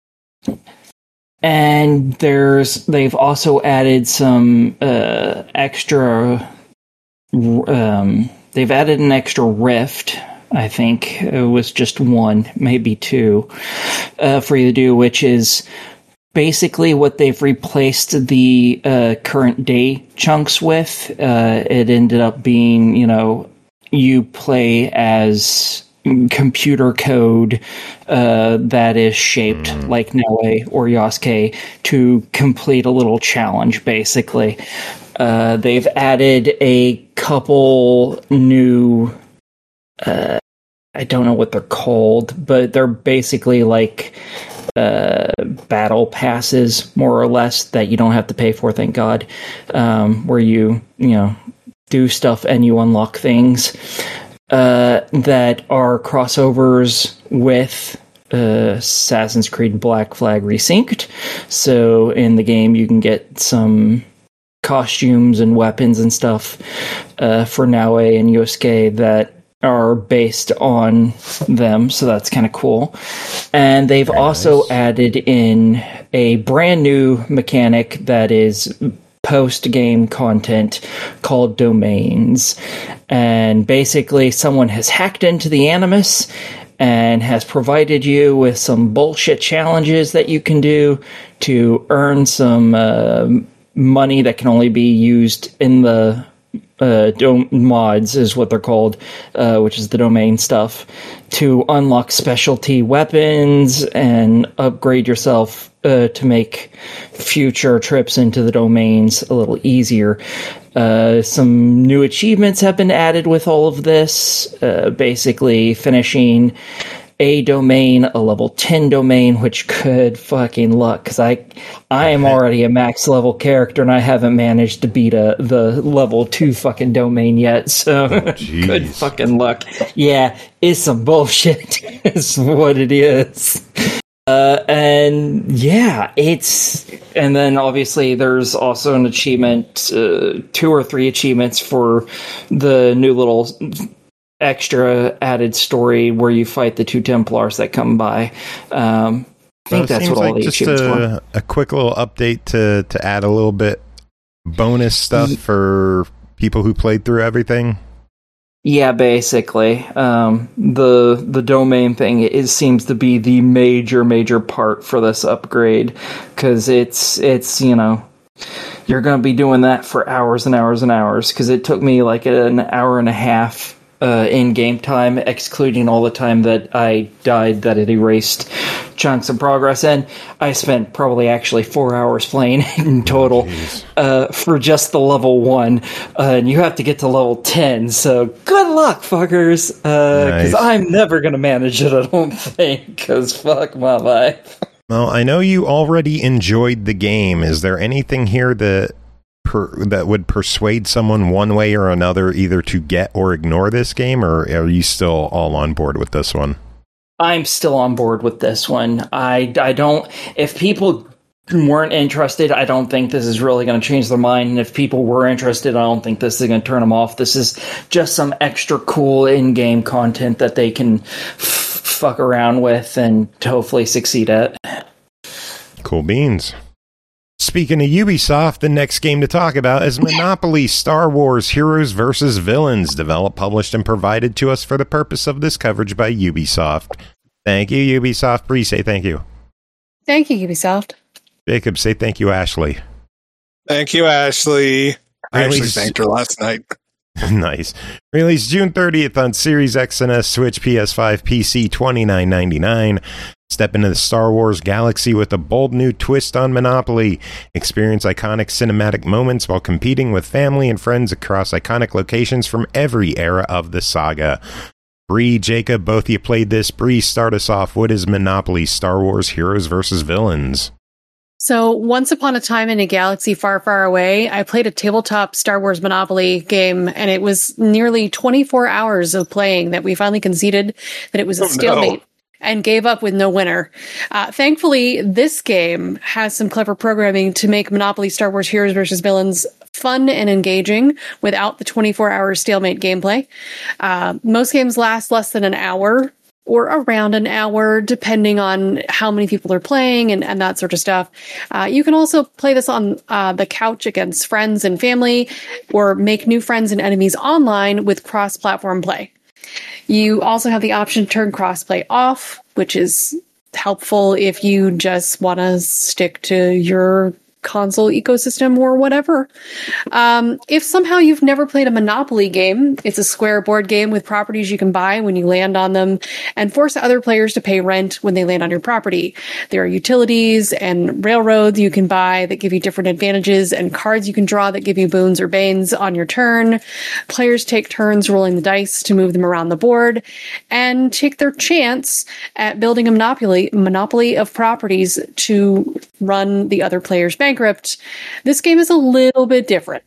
and there's they've also added some uh, extra. Um, they've added an extra rift. I think it was just one, maybe two, uh, for you to do, which is basically what they've replaced the uh, current day chunks with. Uh, it ended up being, you know, you play as computer code uh, that is shaped mm. like Naoe or Yosuke to complete a little challenge, basically. Uh, they've added a couple new... Uh, I don't know what they're called, but they're basically like uh, battle passes, more or less, that you don't have to pay for, thank God, um, where you, you know, do stuff and you unlock things uh, that are crossovers with uh, Assassin's Creed Black Flag Resynced. So in the game, you can get some costumes and weapons and stuff uh, for Naoe and Yosuke that are based on them, so that's kind of cool. And they've Very also nice. added in a brand new mechanic that is post-game content called domains. And basically someone has hacked into the Animus and has provided you with some bullshit challenges that you can do to earn some uh, money that can only be used in the Uh, dom- mods is what they're called, uh, which is the domain stuff, to unlock specialty weapons and upgrade yourself uh, to make future trips into the domains a little easier. Uh, some new achievements have been added with all of this, uh, basically finishing a domain, a level ten domain, which could fucking luck, because I I am already a max level character and I haven't managed to beat a, the level two fucking domain yet, so oh, good fucking luck. Yeah, it's some bullshit. It's what it is. Uh, and yeah, it's, and then obviously there's also an achievement, uh, two or three achievements for the new little extra added story where you fight the two Templars that come by. Um, I think so that's what all like the just achievements a, were. a quick little update to, to add a little bit bonus stuff mm. for people who played through everything. Yeah, basically. Um, the the domain thing is seems to be the major, major part for this upgrade, because it's, it's, you know, you're going to be doing that for hours and hours and hours, because it took me like an hour and a half Uh, in game time, excluding all the time that I died that it erased chunks of progress in. I spent probably actually four hours playing in total uh, for just the level one. Uh, and you have to get to level ten, so good luck, fuckers. Because uh, nice. I'm never going to manage it, I don't think, because fuck my life. Well, I know you already enjoyed the game. Is there anything here that per, that would persuade someone one way or another either to get or ignore this game, or are you still all on board with this one? I'm still on board with this one. I, I don't... If people weren't interested, I don't think this is really going to change their mind. And if people were interested, I don't think this is going to turn them off. This is just some extra cool in-game content that they can f- fuck around with and hopefully succeed at. Cool beans. Speaking of Ubisoft, the next game to talk about is Monopoly Star Wars Heroes versus. Villains, developed, published, and provided to us for the purpose of this coverage by Ubisoft. Thank you, Ubisoft. Bree, say thank you. Thank you, Ubisoft. Jacob, say thank you, Ashley. Thank you, Ashley. I actually Release- thanked her last night. Nice. Released June thirtieth on Series X and S, Switch, P S five, P C, twenty-nine ninety-nine. Step into the Star Wars galaxy with a bold new twist on Monopoly. Experience iconic cinematic moments while competing with family and friends across iconic locations from every era of the saga. Bree, Jacob, both of you played this. Bree, start us off. What is Monopoly Star Wars Heroes versus. Villains? So, once upon a time in a galaxy far, far away, I played a tabletop Star Wars Monopoly game, and it was nearly twenty-four hours of playing that we finally conceded that it was a Oh, stalemate. no. And gave up with no winner. Uh, thankfully, this game has some clever programming to make Monopoly Star Wars Heroes versus. Villains fun and engaging without the twenty-four hour stalemate gameplay. Uh, most games last less than an hour or around an hour, depending on how many people are playing and, and that sort of stuff. Uh, you can also play this on uh, the couch against friends and family, or make new friends and enemies online with cross-platform play. You also have the option to turn crossplay off, which is helpful if you just want to stick to your console ecosystem or whatever. Um, if somehow you've never played a Monopoly game, it's a square board game with properties you can buy when you land on them and force other players to pay rent when they land on your property. There are utilities and railroads you can buy that give you different advantages, and cards you can draw that give you boons or banes on your turn. Players take turns rolling the dice to move them around the board and take their chance at building a monopoly, monopoly of properties to run the other player's bank. Bankrupt. This game is a little bit different.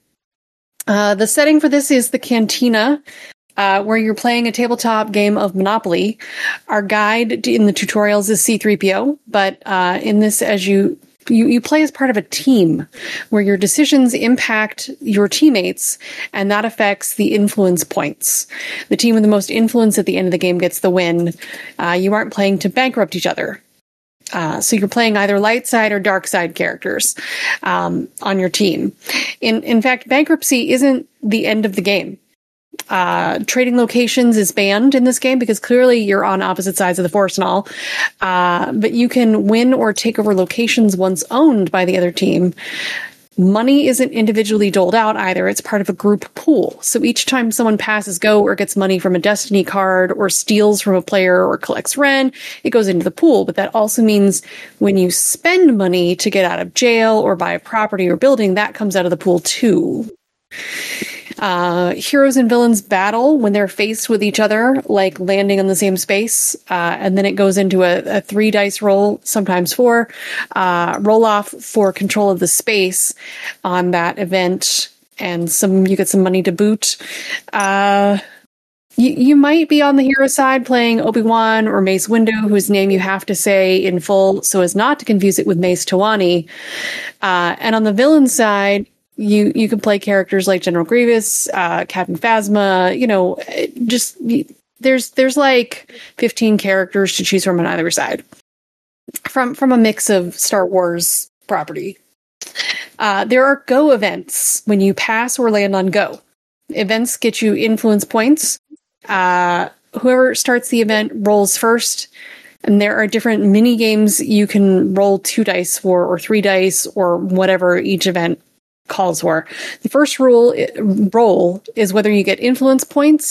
Uh, the setting for this is the Cantina, uh, where you're playing a tabletop game of Monopoly. Our guide in the tutorials is C three P O, but uh, in this, as you, you you play as part of a team, where your decisions impact your teammates, and that affects the influence points. The team with the most influence at the end of the game gets the win. Uh, you aren't playing to bankrupt each other. Uh, so you're playing either light side or dark side characters um, on your team. In in fact, bankruptcy isn't the end of the game. Uh, trading locations is banned in this game because clearly you're on opposite sides of the force and all. Uh, but you can win or take over locations once owned by the other team. Money isn't individually doled out either. It's part of a group pool. So each time someone passes go or gets money from a Destiny card or steals from a player or collects rent, it goes into the pool. But that also means when you spend money to get out of jail or buy a property or building, that comes out of the pool too. Uh, heroes and villains battle when they're faced with each other, like landing on the same space. Uh, and then it goes into a, a three dice roll, sometimes four, uh, roll off for control of the space on that event. And some, you get some money to boot. Uh, you, you might be on the hero side playing Obi-Wan or Mace Windu, whose name you have to say in full so as not to confuse it with Mace Tawani. Uh, and on the villain side, You you can play characters like General Grievous, uh, Captain Phasma. You know, just there's there's like fifteen characters to choose from on either side, from from a mix of Star Wars property. Uh, there are Go events when you pass or land on Go. Events get you influence points. Uh, whoever starts the event rolls first. And there are different mini games you can roll two dice for, or three dice, or whatever each event calls for. The first rule roll is whether you get influence points,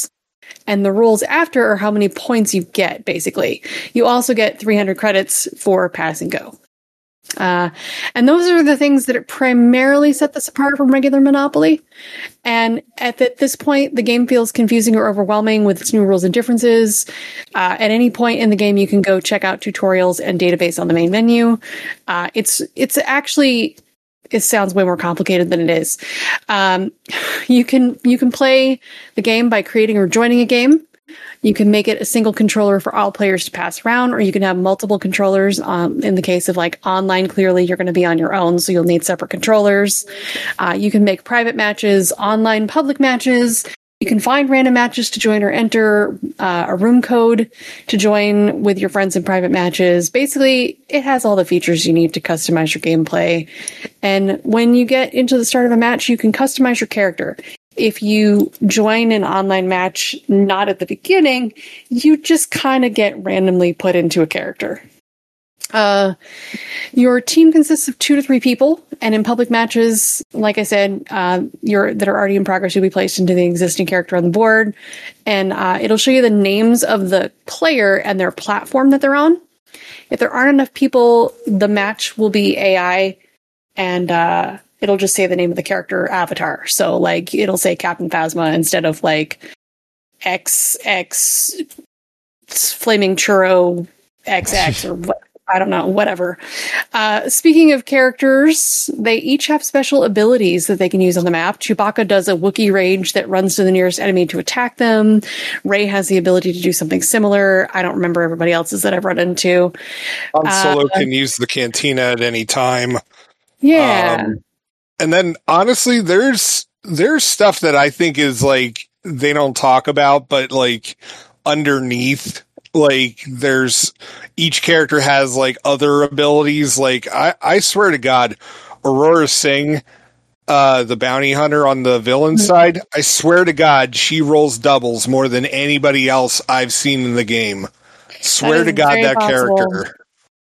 and the rules after are how many points you get, basically. You also get three hundred credits for Pass and Go. Uh, and those are the things that primarily set this apart from regular Monopoly. And at the, this point, the game feels confusing or overwhelming with its new rules and differences. Uh, at any point in the game, you can go check out tutorials and database on the main menu. Uh, it's it's actually it sounds way more complicated than it is. Um, you can you can play the game by creating or joining a game. You can make it a single controller for all players to pass around, or you can have multiple controllers. Um, in the case of like online, clearly you're going to be on your own, so you'll need separate controllers. Uh, you can make private matches, online public matches. You can find random matches to join or enter uh, a room code to join with your friends in private matches. Basically, it has all the features you need to customize your gameplay. And when you get into the start of a match, you can customize your character. If you join an online match not at the beginning, you just kind of get randomly put into a character. Uh, your team consists of two to three people, and in public matches, like I said, uh, your that are already in progress, you'll be placed into the existing character on the board, and uh, it'll show you the names of the player and their platform that they're on. If there aren't enough people, the match will be A I, and uh, it'll just say the name of the character avatar. So, like, it'll say Captain Phasma instead of, like, X X Flaming Churro X X or what. I don't know, whatever. Uh, speaking of characters, they each have special abilities that they can use on the map. Chewbacca does a Wookiee rage that runs to the nearest enemy to attack them. Rey has the ability to do something similar. I don't remember everybody else's that I've run into. Han Solo uh, can use the cantina at any time. Yeah. Um, and then, honestly, there's there's stuff that I think is, like, they don't talk about, but, like, underneath... Like, there's each character has like other abilities. Like, I, I swear to God, Aurora Singh, uh, the bounty hunter on the villain mm-hmm. side, I swear to God, she rolls doubles more than anybody else I've seen in the game. Swear to God, that possible. character.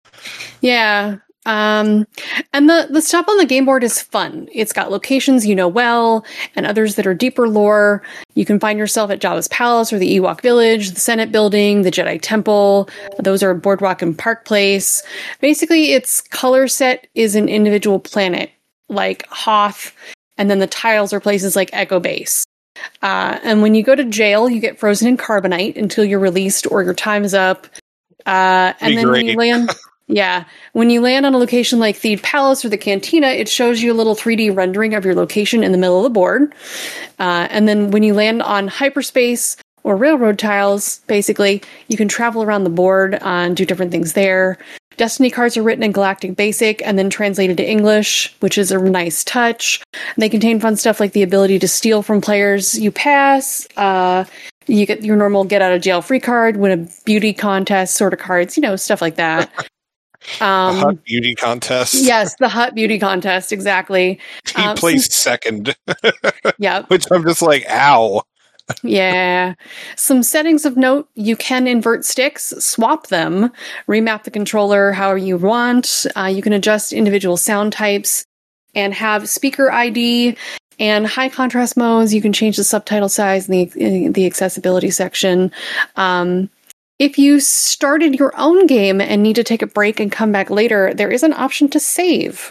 Yeah. Um, and the, the stuff on the game board is fun. It's got locations you know well, and others that are deeper lore. You can find yourself at Jabba's Palace or the Ewok Village, the Senate Building, the Jedi Temple. Those are Boardwalk and Park Place. Basically, its color set is an individual planet, like Hoth, and then the tiles are places like Echo Base. Uh, and when you go to jail, you get frozen in carbonite until you're released or your time is up. Uh, and then great. when you land... Yeah. When you land on a location like Theed Palace or the Cantina, it shows you a little three D rendering of your location in the middle of the board. Uh, and then when you land on hyperspace or railroad tiles, basically, you can travel around the board uh, and do different things there. Destiny cards are written in Galactic Basic and then translated to English, which is a nice touch. They contain fun stuff like the ability to steal from players you pass. Uh, you get your normal get out of jail free card, win a beauty contest sort of cards, you know, stuff like that. Um, the Hut Beauty Contest. Yes, the Hut Beauty Contest, exactly. He um, placed some, second. Yeah. Which I'm just like, ow. Yeah. Some settings of note: you can invert sticks, swap them, remap the controller however you want. Uh, you can adjust individual sound types and have speaker I D and high contrast modes. You can change the subtitle size in the, in the accessibility section. Um, If you started your own game and need to take a break and come back later, there is an option to save.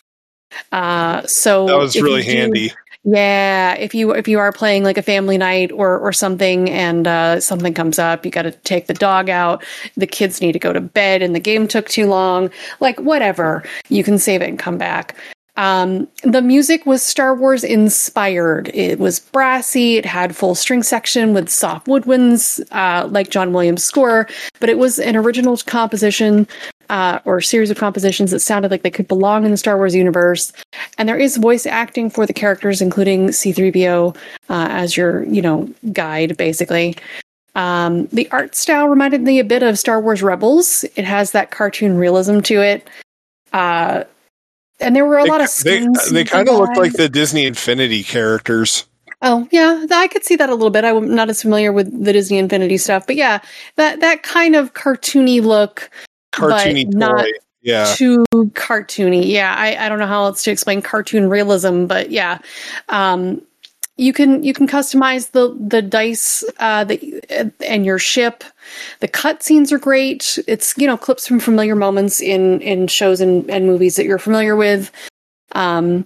Uh, so that was really do, handy. Yeah, if you if you are playing like a family night or or something, and uh, something comes up, you got to take the dog out. The kids need to go to bed, and the game took too long. Like whatever, you can save it and come back. Um, the music was Star Wars inspired. It was brassy. It had full string section with soft woodwinds, uh, like John Williams' score, but it was an original composition, uh, or series of compositions that sounded like they could belong in the Star Wars universe. And there is voice acting for the characters, including C three P O, uh, as your, you know, guide, basically. Um, the art style reminded me a bit of Star Wars Rebels. It has that cartoon realism to it. Uh, And there were a they, lot of skins. They, they kind of looked like the Disney Infinity characters. Oh, yeah. I could see that a little bit. I'm not as familiar with the Disney Infinity stuff. But yeah, that, that kind of cartoony look. Cartoony but not toy. Yeah. Too cartoony. Yeah, I, I don't know how else to explain cartoon realism. But yeah. Um, you can you can customize the the dice uh, the, and your ship. The cutscenes are great. It's, you know, clips from familiar moments in in shows and, and movies that you're familiar with. Um,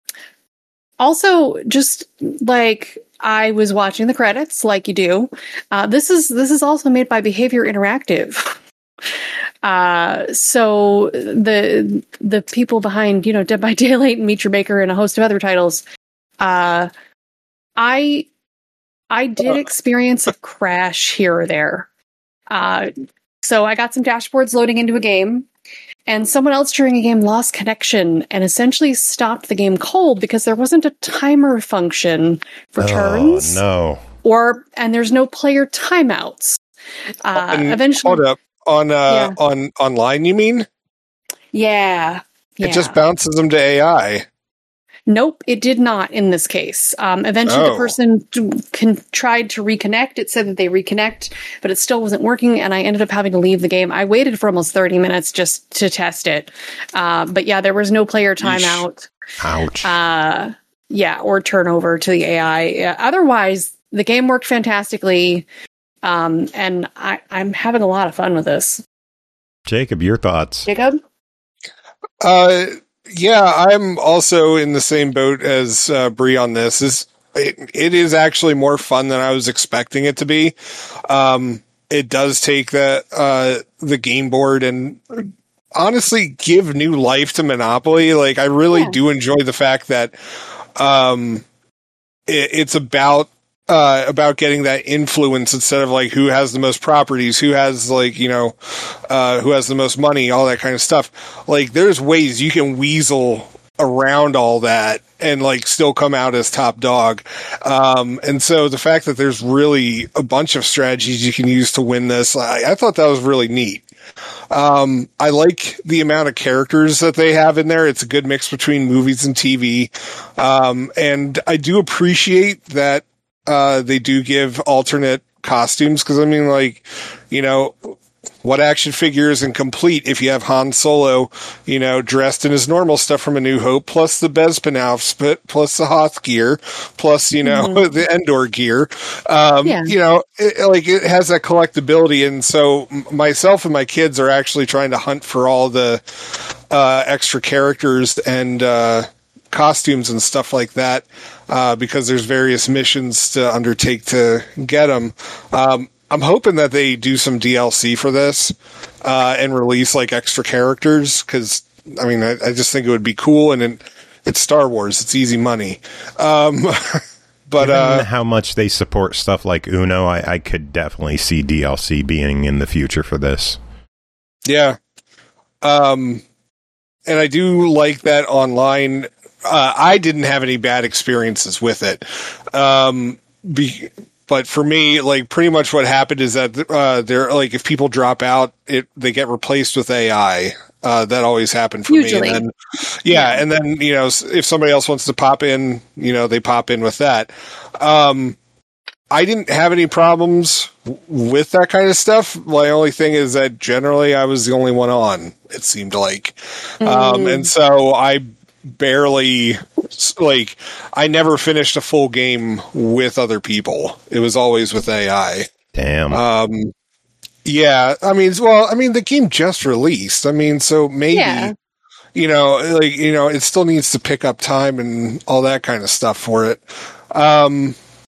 also, just like I was watching the credits, like you do. Uh, this is this is also made by Behavior Interactive. Uh, so the the people behind, you know, Dead by Daylight and Meet Your Maker and a host of other titles. Uh, I I did experience a crash here or there. Uh, so I got some dashboards loading into a game, and someone else during a game lost connection and essentially stopped the game cold because there wasn't a timer function for Oh, turns. no. Or and there's no player timeouts. Uh, And eventually, hold up on uh, Yeah. on online. You mean yeah, yeah. it just bounces them to A I? Nope, it did not in this case. Um, eventually, Oh. the person t- con- tried to reconnect. It said that they reconnect, but it still wasn't working, and I ended up having to leave the game. I waited for almost thirty minutes just to test it. Uh, but yeah, there was no player timeout. Ouch. Uh, yeah, or turnover to the A I. Uh, otherwise, the game worked fantastically, um, and I- I'm having a lot of fun with this. Jacob, your thoughts? Jacob? Uh, yeah, I'm also in the same boat as uh, Bree on this. Is it, it is actually more fun than I was expecting it to be. Um, it does take that uh, the game board and honestly give new life to Monopoly. Like I really Yeah. do enjoy the fact that um, it, it's about. Uh, about getting that influence instead of like who has the most properties, who has like, you know, uh, who has the most money, all that kind of stuff. Like there's ways you can weasel around all that and like still come out as top dog. Um, and so the fact that there's really a bunch of strategies you can use to win this, I, I thought that was really neat. Um, I like the amount of characters that they have in there. It's a good mix between movies and T V. Um, and I do appreciate that Uh, they do give alternate costumes because I mean, like, you know, what action figure isn't complete if you have Han Solo, you know, dressed in his normal stuff from A New Hope, plus the Bespin outfit, plus the Hoth gear, plus, you know, Mhm. the Endor gear. Um, Yeah. You know, it, like it has that collectability. And so m- myself and my kids are actually trying to hunt for all the uh, extra characters and uh, costumes and stuff like that. Uh, because there's various missions to undertake to get them. Um, I'm hoping that they do some D L C for this uh, and release like extra characters because I mean I, I just think it would be cool and it, it's Star Wars, it's easy money. Um, but Given uh, how much they support stuff like Uno, I, I could definitely see D L C being in the future for this. yeah, um, and I do like that online. Uh, I didn't have any bad experiences with it. Um, be, but for me, like pretty much what happened is that, uh, they're like, if people drop out, it, they get replaced with A I. Uh, that always happened for Usually. me. And then, yeah, yeah. And then, you know, if somebody else wants to pop in, you know, they pop in with that. Um, I didn't have any problems w- with that kind of stuff. My only thing is that generally I was the only one on, it seemed like. Mm. Um, and so I barely, like, I never finished a full game with other people. It was always with A I. Damn. Um, yeah, I mean, well, I mean, the game just released. I mean, so maybe, Yeah. you know, like, you know, it still needs to pick up time and all that kind of stuff for it. Um,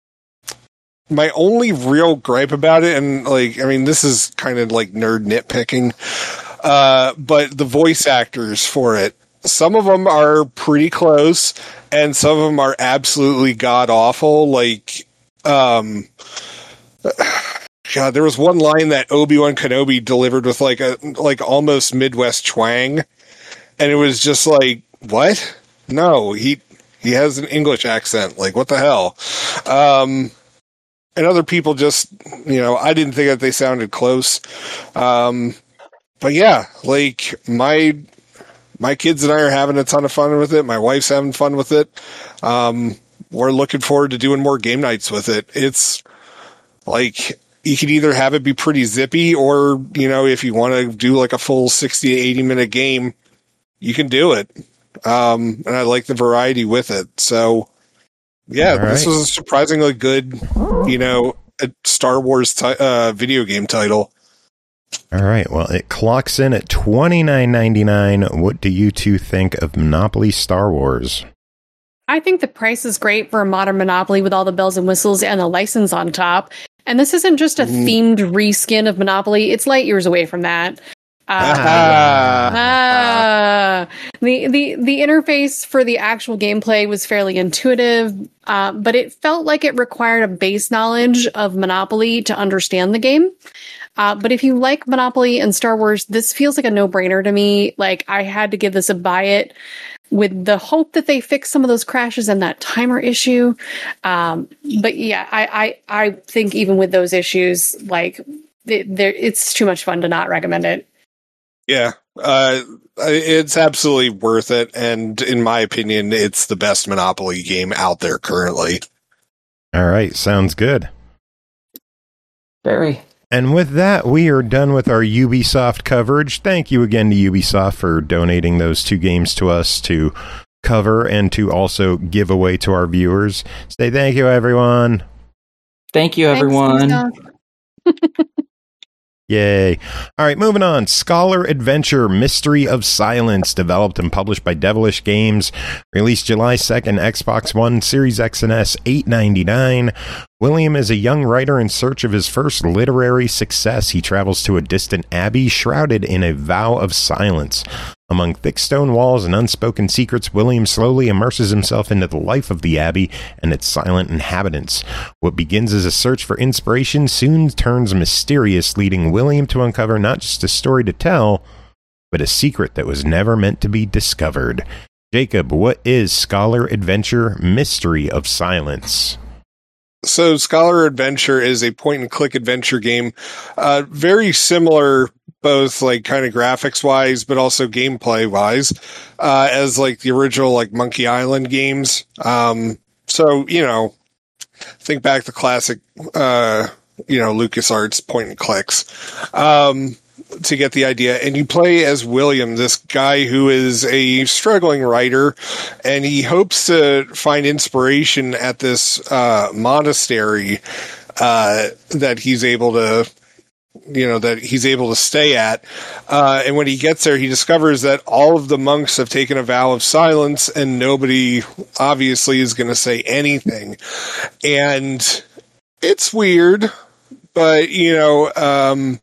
my only real gripe about it, and like, I mean, this is kind of like nerd nitpicking, uh, but the voice actors for it, some of them are pretty close, and some of them are absolutely god awful. Like, um, God, there was one line that Obi-Wan Kenobi delivered with like a like almost Midwest twang, and it was just like, what? No, he he has an English accent. Like, what the hell? Um, and other people just, you know, I didn't think that they sounded close. Um, but yeah, like my. My kids and I are having a ton of fun with it. My wife's having fun with it. Um, we're looking forward to doing more game nights with it. It's like you could either have it be pretty zippy or, you know, if you want to do like a full sixty to eighty minute game, you can do it. Um, and I like the variety with it. So Yeah, All this right. was a surprisingly good, you know, a Star Wars ti- uh, video game title. All right. Well, it clocks in at twenty-nine ninety-nine. What do you two think of Monopoly Star Wars? I think the price is great for a modern Monopoly with all the bells and whistles and the license on top. And this isn't just a Mhm. themed reskin of Monopoly. It's light years away from that. Uh, Ah. Ah, the, the the interface for the actual gameplay was fairly intuitive, uh, but it felt like it required a base knowledge of Monopoly to understand the game. Uh, but if you like Monopoly and Star Wars, this feels like a no-brainer to me. Like, I had to give this a buy it with the hope that they fix some of those crashes and that timer issue. Um, but yeah, I, I I think even with those issues, like, it, there, it's too much fun to not recommend it. Yeah, uh, it's absolutely worth it, and in my opinion, it's the best Monopoly game out there currently. All right. Sounds good. Very. And with that, we are done with our Ubisoft coverage. Thank you again to Ubisoft for donating those two games to us to cover and to also give away to our viewers. Say thank you, everyone. Thank you, Thanks, everyone. Ubisoft. Yay. All right, moving on. Scholar Adventure Mystery of Silence, developed and published by Devilish Games, released July second, Xbox One, Series X and S, eight ninety-nine. William is a young writer in search of his first literary success. He travels to a distant abbey shrouded in a vow of silence. Among thick stone walls and unspoken secrets, William slowly immerses himself into the life of the abbey and its silent inhabitants. What begins as a search for inspiration soon turns mysterious, leading William to uncover not just a story to tell, but a secret that was never meant to be discovered. Jacob, what is Scholar Adventure Mystery of Silence? So, Scholar Adventure is a point-and-click adventure game, uh, very similar, both like kind of graphics-wise, but also gameplay-wise, uh, as like the original like Monkey Island games. Um, so you know, think back to classic, uh, you know, LucasArts point-and-clicks. Um, to get the idea, and you play as William, this guy who is a struggling writer, and he hopes to find inspiration at this uh, monastery uh, that he's able to, you know, that he's able to stay at. Uh, and when he gets there, he discovers that all of the monks have taken a vow of silence, and nobody obviously is going to say anything. And it's weird, but you know, um,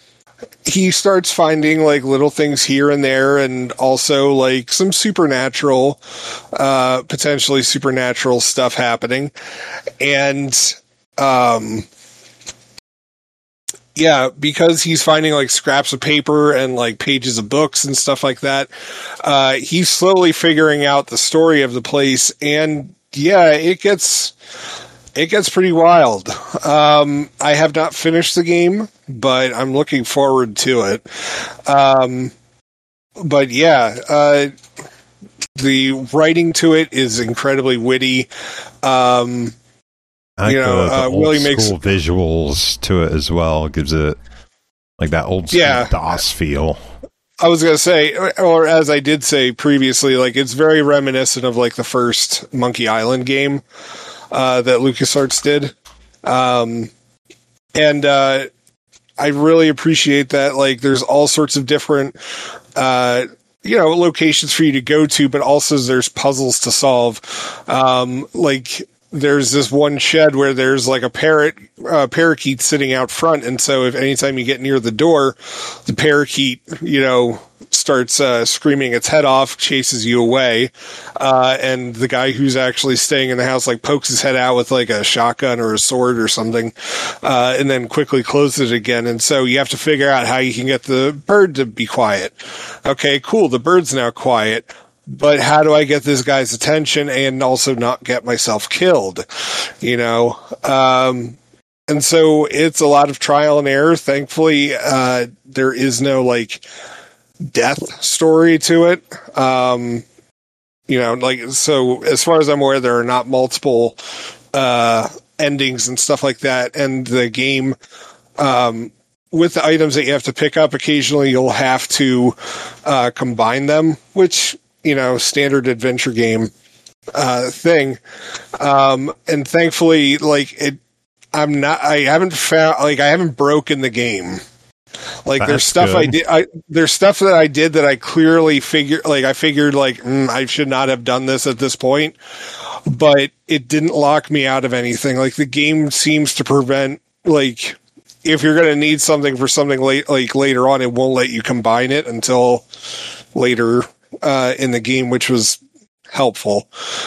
he starts finding like little things here and there, and also like some supernatural, uh, potentially supernatural stuff happening. And, um, yeah, because he's finding like scraps of paper and like pages of books and stuff like that, uh, he's slowly figuring out the story of the place. And yeah, it gets, it gets pretty wild. Um, I have not finished the game, but I'm looking forward to it. Um, but yeah, uh, the writing to it is incredibly witty. Um, I like You know, the, the uh, old Willie makes- school visuals to it as well. It gives it like that old school Yeah. DOS feel. I was going to say, or as I did say previously, like it's very reminiscent of like the first Monkey Island game uh, that LucasArts did. Um, and uh, I really appreciate that. Like there's all sorts of different, uh, you know, locations for you to go to, but also there's puzzles to solve. Um, like there's this one shed where there's like a parrot, uh, parakeet sitting out front. And so if anytime you get near the door, the parakeet, you know, starts uh, screaming its head off, chases you away. Uh, and the guy who's actually staying in the house, like pokes his head out with like a shotgun or a sword or something, uh, and then quickly closes it again. And so you have to figure out how you can get the bird to be quiet. Okay, cool. The bird's now quiet. But how do I get this guy's attention and also not get myself killed? You know? Um, and so it's a lot of trial and error. Thankfully, uh, there is no like death story to it. Um, you know, like, so as far as I'm aware, there are not multiple, uh, endings and stuff like that. And the game, um, with the items that you have to pick up, occasionally you'll have to, uh, combine them, which, you know, standard adventure game, uh, thing. Um, and thankfully, like it, I'm not. I haven't found like I haven't broken the game. Like That's there's stuff good. I did. I there's stuff that I did that I clearly figured. Like I figured, like mm, I should not have done this at this point. But it didn't lock me out of anything. Like the game seems to prevent like. If you're going to need something for something late, like later on, it won't let you combine it until later uh, in the game, which was helpful.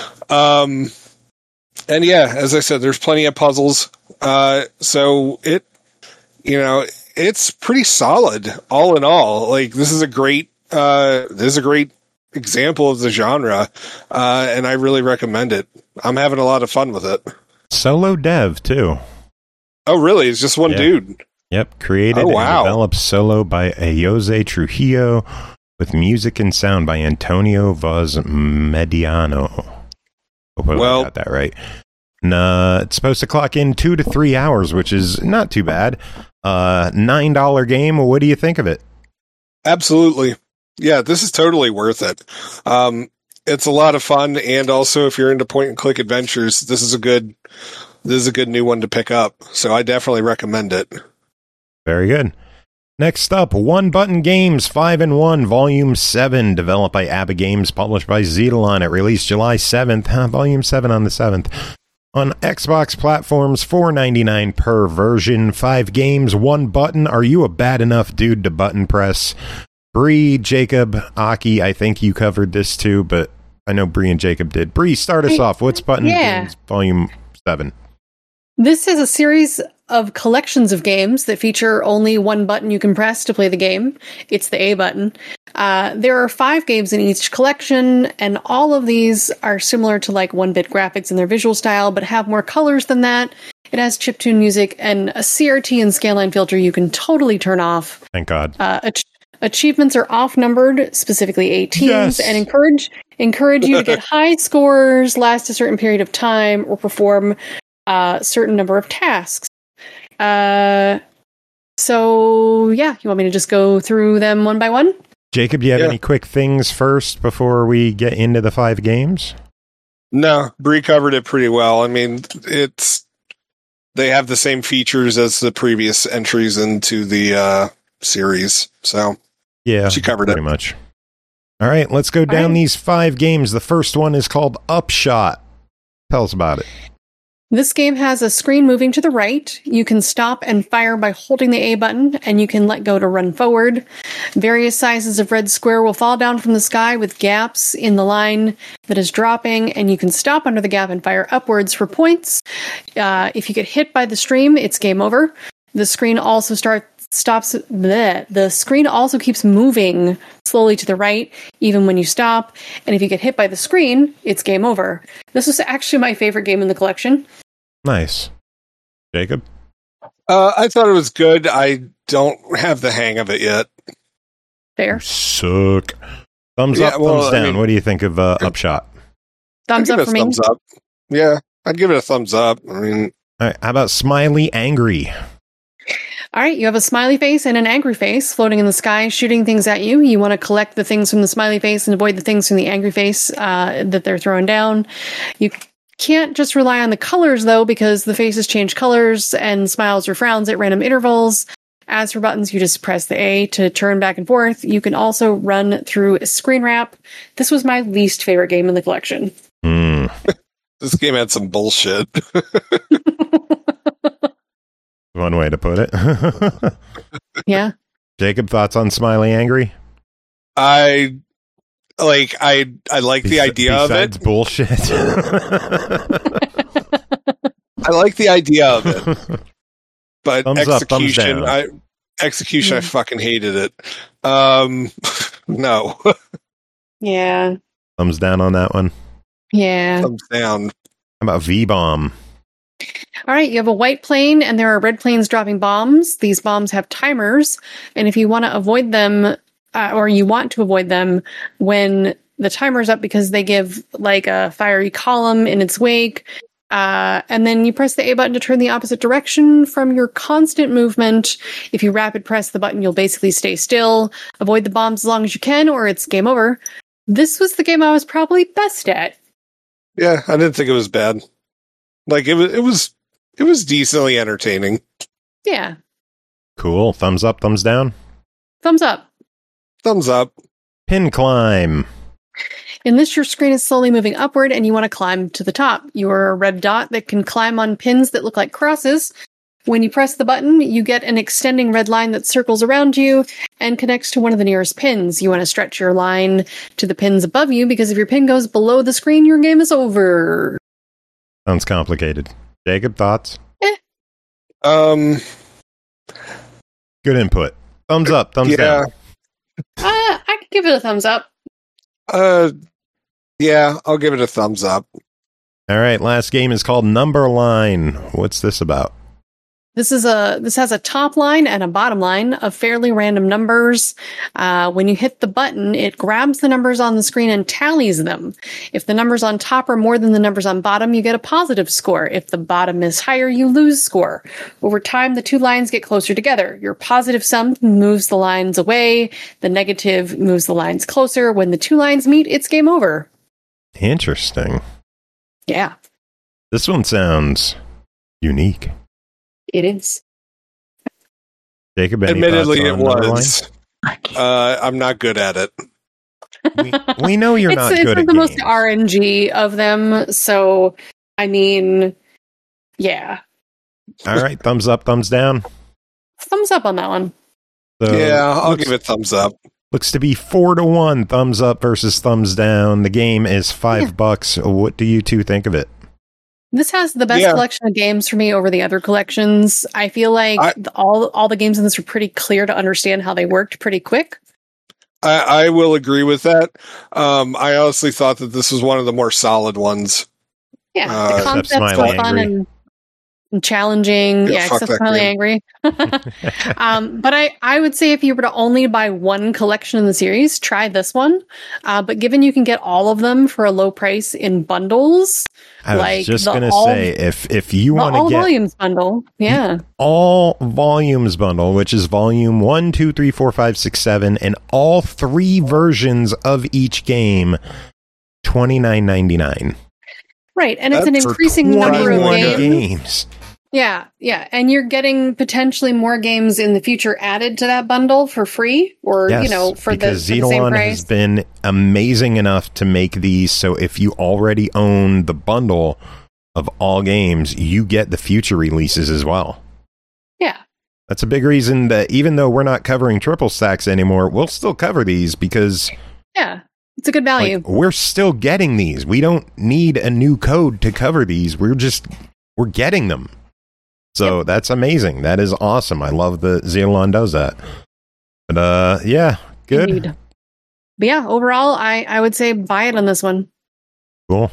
Um, and yeah, as I said, there's plenty of puzzles. Uh, so it, you know, it's pretty solid all in all. Like this is a great, uh, this is a great example of the genre, uh, and I really recommend it. I'm having a lot of fun with it. Solo dev, too. Oh, really? It's just one Yeah. dude. Yep, created Oh, wow. and developed solo by Jose Trujillo with music and sound by Antonio Vaz Mediano. Hope I Well- got that right. Nah, it's supposed to clock in two to three hours, which is not too bad. Uh, nine dollar game. What do you think of it? Absolutely. Yeah, this is totally worth it. Um, it's a lot of fun, and also if you're into point and click adventures, this is a good this is a good new one to pick up. So I definitely recommend it. Very good. Next up, One Button Games five in one, Volume seven, developed by Abba Games, published by Zetalon. It released July seventh, huh, Volume seven on the seventh. On Xbox platforms, four ninety-nine per version, five games, one button. Are you a bad enough dude to button press? Bree, Jacob, Aki, I think you covered this too, but I know Bree and Jacob did. Bree, start us I- off. What's Button yeah. Games Volume seven? This is a series of collections of games that feature only one button you can press to play the game. It's the A button. Uh, there are five games in each collection, and all of these are similar to like one-bit graphics in their visual style, but have more colors than that. It has chiptune music and a C R T and scanline filter you can totally turn off. Thank God. Uh, ach- achievements are off-numbered, specifically eighteens, Yes. and encourage encourage you to get high scores, last a certain period of time, or perform a certain number of tasks. Uh, so yeah, you want me to just go through them one by one? Jacob, do you have Yeah. any quick things first before we get into the five games? No, Bree covered it pretty well. I mean, it's they have the same features as the previous entries into the uh, series. So Yeah, She covered pretty it. much. All right, let's go down right. these five games. The first one is called Upshot. Tell us about it. This game has a screen moving to the right. You can stop and fire by holding the A button, and you can let go to run forward. Various sizes of red square will fall down from the sky with gaps in the line that is dropping, and you can stop under the gap and fire upwards for points. Uh, if you get hit by the stream, it's game over. The screen also starts stops. Bleh. The screen also keeps moving slowly to the right, even when you stop. And if you get hit by the screen, it's game over. This was actually my favorite game in the collection. Nice. Jacob? uh, I thought it was good. I don't have the hang of it yet. Fair. Suck. Thumbs Yeah, up, well, thumbs I down. mean- what do you think of uh, Upshot? Thumbs I'd give up it for a me. thumbs up. Yeah, I'd give it a thumbs up. I mean, All right, how about Smiley Angry? All right, you have a smiley face and an angry face floating in the sky, shooting things at you. You want to collect the things from the smiley face and avoid the things from the angry face uh, that they're throwing down. You can't just rely on the colors, though, because the faces change colors and smiles or frowns at random intervals. As for buttons, you just press the A to turn back and forth. You can also run through a screen wrap. This was my least favorite game in the collection. Hmm. this game had some bullshit. One way to put it. Yeah. Jacob, thoughts on Smiley Angry? I like. I I like the Bes- idea of Besides it. bullshit. I like the idea of it, but Thumbs up, thumbs execution. down. I execution. I Mm. fucking hated it. Um, no, Yeah. Thumbs down on that one. Yeah. thumbs down. How about V-Bomb? All right, you have a white plane and there are red planes dropping bombs. These bombs have timers, and if you want to avoid them, uh, or you want to avoid them when the timer's up because they give like a fiery column in its wake, uh, and then you press the A button to turn the opposite direction from your constant movement. If you rapid press the button, you'll basically stay still. Avoid the bombs as long as you can, or it's game over. This was the game I was probably best at. Yeah, I didn't think it was bad. Like it was, it was, it was decently entertaining. Yeah. Cool. Thumbs up, thumbs down? Thumbs up. Thumbs up. Pin climb. In this, your screen is slowly moving upward and you want to climb to the top. You are a red dot that can climb on pins that look like crosses. When you press the button, you get an extending red line that circles around you and connects to one of the nearest pins. You want to stretch your line to the pins above you because if your pin goes below the screen, your game is over. Sounds complicated. Jacob, thoughts? Eh. Um, Good input. Thumbs up, thumbs yeah. down. Uh, I could give it a thumbs up. Uh, yeah, I'll give it a thumbs up. All right, last game is called Number Line. What's this about? This is a this has a top line and a bottom line of fairly random numbers. Uh, when you hit the button, it grabs the numbers on the screen and tallies them. If the numbers on top are more than the numbers on bottom, you get a positive score. If the bottom is higher, you lose score. Over time, the two lines get closer together. Your positive sum moves the lines away. The negative moves the lines closer. When the two lines meet, it's game over. Interesting. Yeah, This one sounds unique. it is. Jacob, any Admittedly, thoughts it on Number was. Uh, I'm not good at it. Line? We, we know you're it's not it's good the at most games. R N G of them. So, I mean, yeah. All right, thumbs up, thumbs down. Thumbs up on that one. So yeah, I'll looks, give it thumbs up. looks to be four to one. Thumbs up versus thumbs down. The game is five Yeah. bucks. What do you two think of it? This has the best Yeah. collection of games for me over the other collections. I feel like I- the, all all the games in this were pretty clear to understand how they worked pretty quick. I, I will agree with that. Um, I honestly thought that this was one of the more solid ones. Yeah, Uh, the Except concepts Smiley were fun Angry. and, and challenging. Yeah, Yeah, fuck except that Smiley game. Angry. um, but I, I would say if you were to only buy one collection in the series, try this one. Uh, but given you can get all of them for a low price in bundles, I was like just the going to all- say, if if you the want all to get volumes bundle, yeah, all volumes bundle, which is volume one, two, three, four, five, six, seven, and all three versions of each game, twenty nine ninety nine. right, and it's an That's for increasing number of twenty-one games. games. Yeah, yeah, and you're getting potentially more games in the future added to that bundle for free, or Yes, you know, for the, because for the same Eidolon price. has been amazing enough to make these. So if you already own the bundle of all games, you get the future releases as well. Yeah, That's a big reason that even though we're not covering triple stacks anymore, we'll still cover these because yeah, it's a good value. like, we're still getting these. We don't need a new code to cover these. We're just we're getting them. So that's amazing. That is awesome. I love that Eidolon does that. But uh, yeah, good, Indeed. But yeah, overall, I I would say buy it on this one. cool.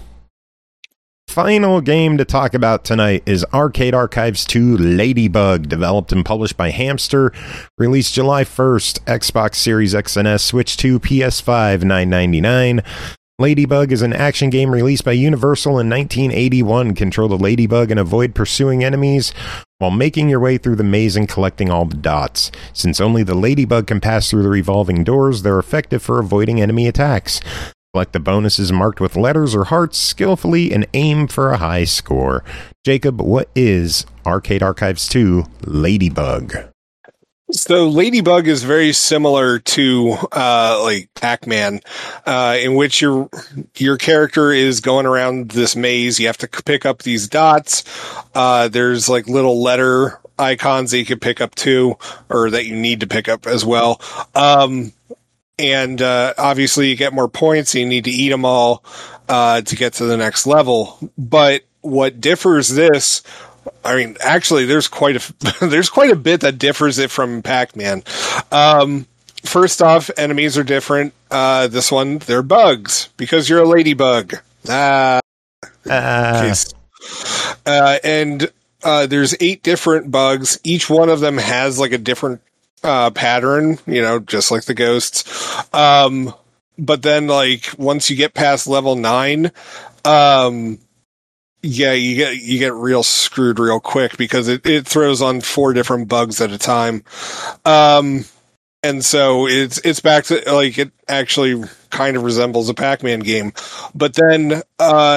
Final game to talk about tonight is Arcade Archives two Ladybug, developed and published by Hamster, released July first, Xbox Series X and S, Switch two, P S five, nine ninety-nine. Ladybug is an action game released by Universal in nineteen eighty-one. Control the Ladybug and avoid pursuing enemies while making your way through the maze and collecting all the dots. Since only the Ladybug can pass through the revolving doors, they're effective for avoiding enemy attacks. Collect the bonuses marked with letters or hearts skillfully and aim for a high score. Jacob, what is Arcade Archives two Ladybug? So Ladybug is very similar to uh, like Pac-Man, uh, in which your your character is going around this maze. You have to c- pick up these dots. Uh, there's like little letter icons that you can pick up too, or that you need to pick up as well. Um, and uh, obviously, you get more points. So you need to eat them all uh, to get to the next level. But what differs this? I mean, actually, there's quite a there's quite a bit that differs it from Pac-Man. Um, first off, enemies are different. Uh, this one, they're bugs because you're a ladybug. Ah, Uh, case. Uh, and uh, there's eight different bugs. Each one of them has like a different uh, pattern. You know, just like the ghosts. Um, but then, like once you get past level nine, um. Yeah, you get you get real screwed real quick because it, it throws on four different bugs at a time, um, and so it's it's back to like it actually kind of resembles a Pac-Man game, but then uh,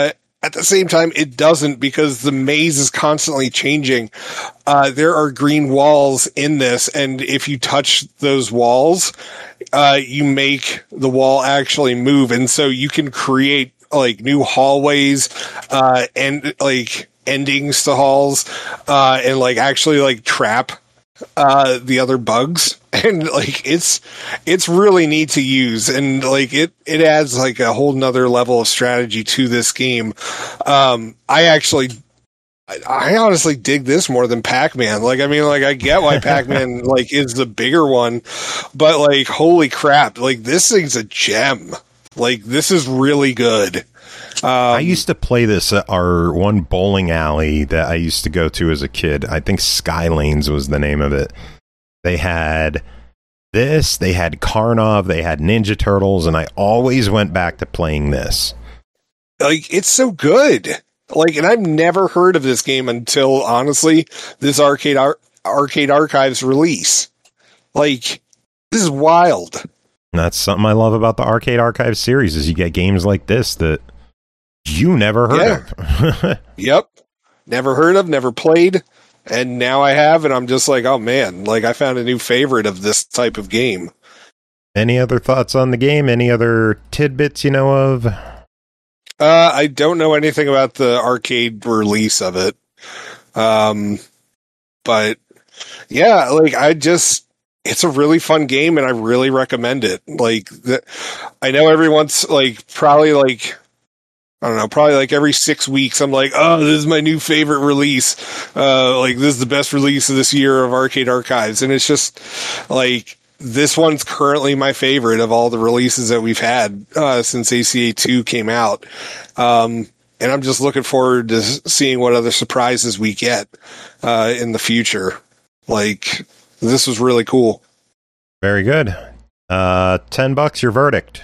at the same time, it doesn't, because the maze is constantly changing. Uh, there are green walls in this, and if you touch those walls, uh, you make the wall actually move, and so you can create like new hallways, uh, and like endings to halls, uh, and like actually like trap uh the other bugs, and like it's it's really neat to use, and like it it adds like a whole nother level of strategy to this game. um I actually I, I honestly dig this more than Pac-Man. Like, I mean, like, I get why Pac-Man like is the bigger one, but like, holy crap, like this thing's a gem. Like, this is really good. Um, I used to play this at our one bowling alley that I used to go to as a kid. I think Skylanes was the name of it. They had this, they had Karnov, they had Ninja Turtles, and I always went back to playing this. Like, it's so good. Like, and I've never heard of this game until, honestly, this Arcade Ar- Arcade Archives release. Like, this is wild. And that's something I love about the Arcade Archives series, is you get games like this that you never heard yeah. of. Yep. Never heard of, never played, and now I have, and I'm just like, oh man, like I found a new favorite of this type of game. Any other thoughts on the game? Any other tidbits you know of? Uh, I don't know anything about the arcade release of it. Um, but yeah, like I just, it's a really fun game, and I really recommend it. Like, the, I know everyone's like, probably like, I don't know, probably like every six weeks, I'm like, oh, this is my new favorite release. Uh, like, this is the best release of this year of Arcade Archives. And it's just like, this one's currently my favorite of all the releases that we've had uh, since A C A two came out. Um, and I'm just looking forward to seeing what other surprises we get uh, in the future. Like, this was really cool. Very good. Uh, ten bucks, your verdict.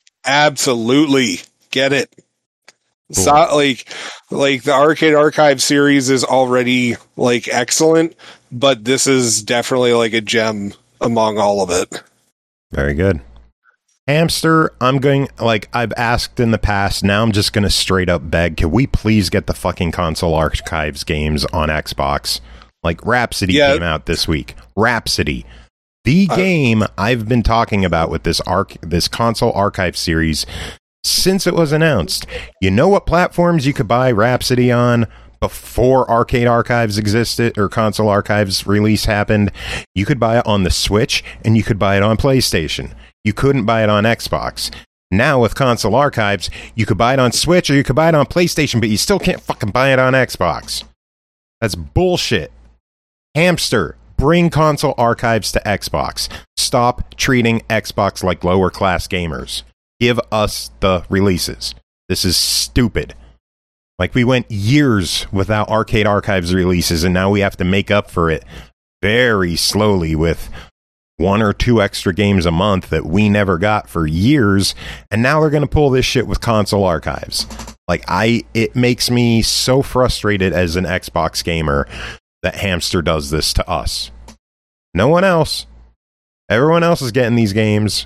Absolutely. Get it. Cool. So, like, like the Arcade Archive series is already like excellent, but this is definitely like a gem among all of it. Very good. Hamster, I'm going, like I've asked in the past, now I'm just going to straight up beg, can we please get the fucking Console Archives games on Xbox? Like, Rhapsody Yeah. came out this week. Rhapsody. The Uh, game I've been talking about with this arc, this Console Archive series since it was announced. You know what platforms you could buy Rhapsody on before Arcade Archives existed, or Console Archives release happened? You could buy it on the Switch, and you could buy it on PlayStation. You couldn't buy it on Xbox. Now with Console Archives, you could buy it on Switch, or you could buy it on PlayStation, but you still can't fucking buy it on Xbox. That's bullshit. Hamster, bring Console Archives to Xbox. Stop treating Xbox like lower class gamers. Give us the releases. This is stupid. Like, we went years without Arcade Archives releases, and now we have to make up for it very slowly with one or two extra games a month that we never got for years, and now they're going to pull this shit with Console Archives. Like, I, it makes me so frustrated as an Xbox gamer that Hamster does this to us. No one else. Everyone else is getting these games.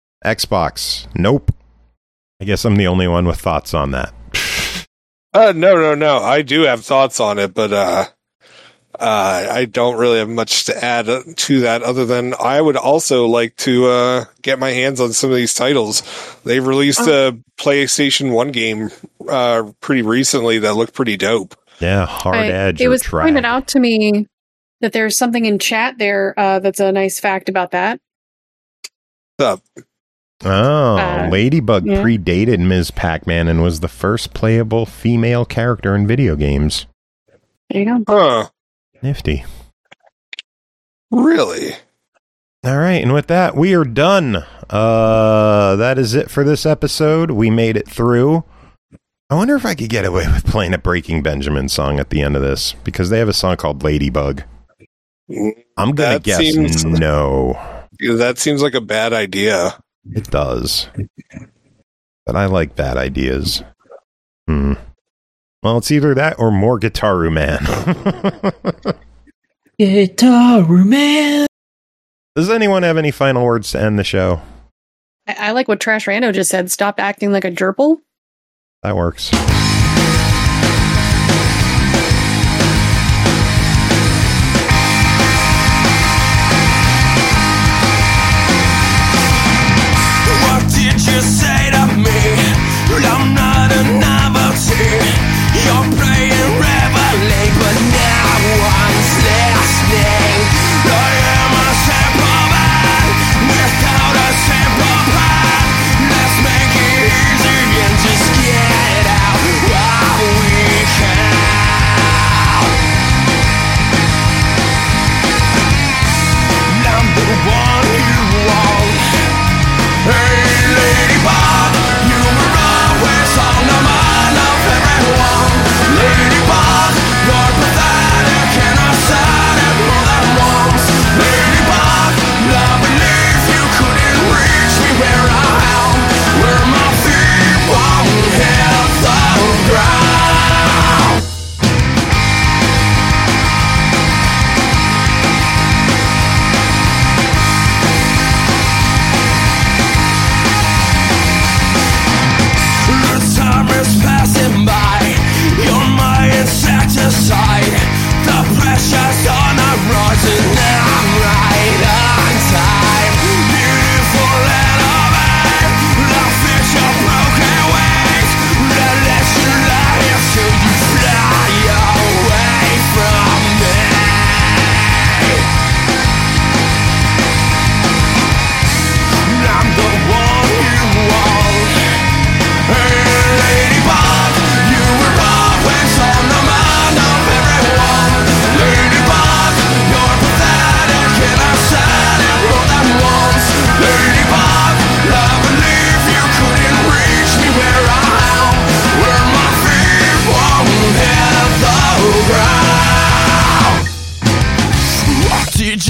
Xbox, nope. I guess I'm the only one with thoughts on that. Uh, no, no, no. I do have thoughts on it, but uh, uh, I don't really have much to add to that other than I would also like to uh, get my hands on some of these titles. They've released a PlayStation one game uh, pretty recently that looked pretty dope. Yeah, Hard I- Edge. It or was Track. pointed out to me that there's something in chat there uh, that's a nice fact about that. What's up? Oh, Uh, Ladybug yeah. predated Miz Pac-Man and was the first playable female character in video games. There you go. Huh. Nifty. Really? All right, and with that, we are done. Uh, that is it for this episode. We made it through. I wonder if I could get away with playing a Breaking Benjamin song at the end of this, because they have a song called Ladybug. I'm going to That guess seems- no. That seems like a bad idea. It does. But I like bad ideas. Hmm. Well, it's either that or more Guitaru Man. Guitar Man. Does anyone have any final words to end the show? I, I like what Trash Rando just said. Stop acting like a gerbil. That works.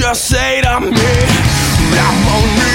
just say to me, I'm only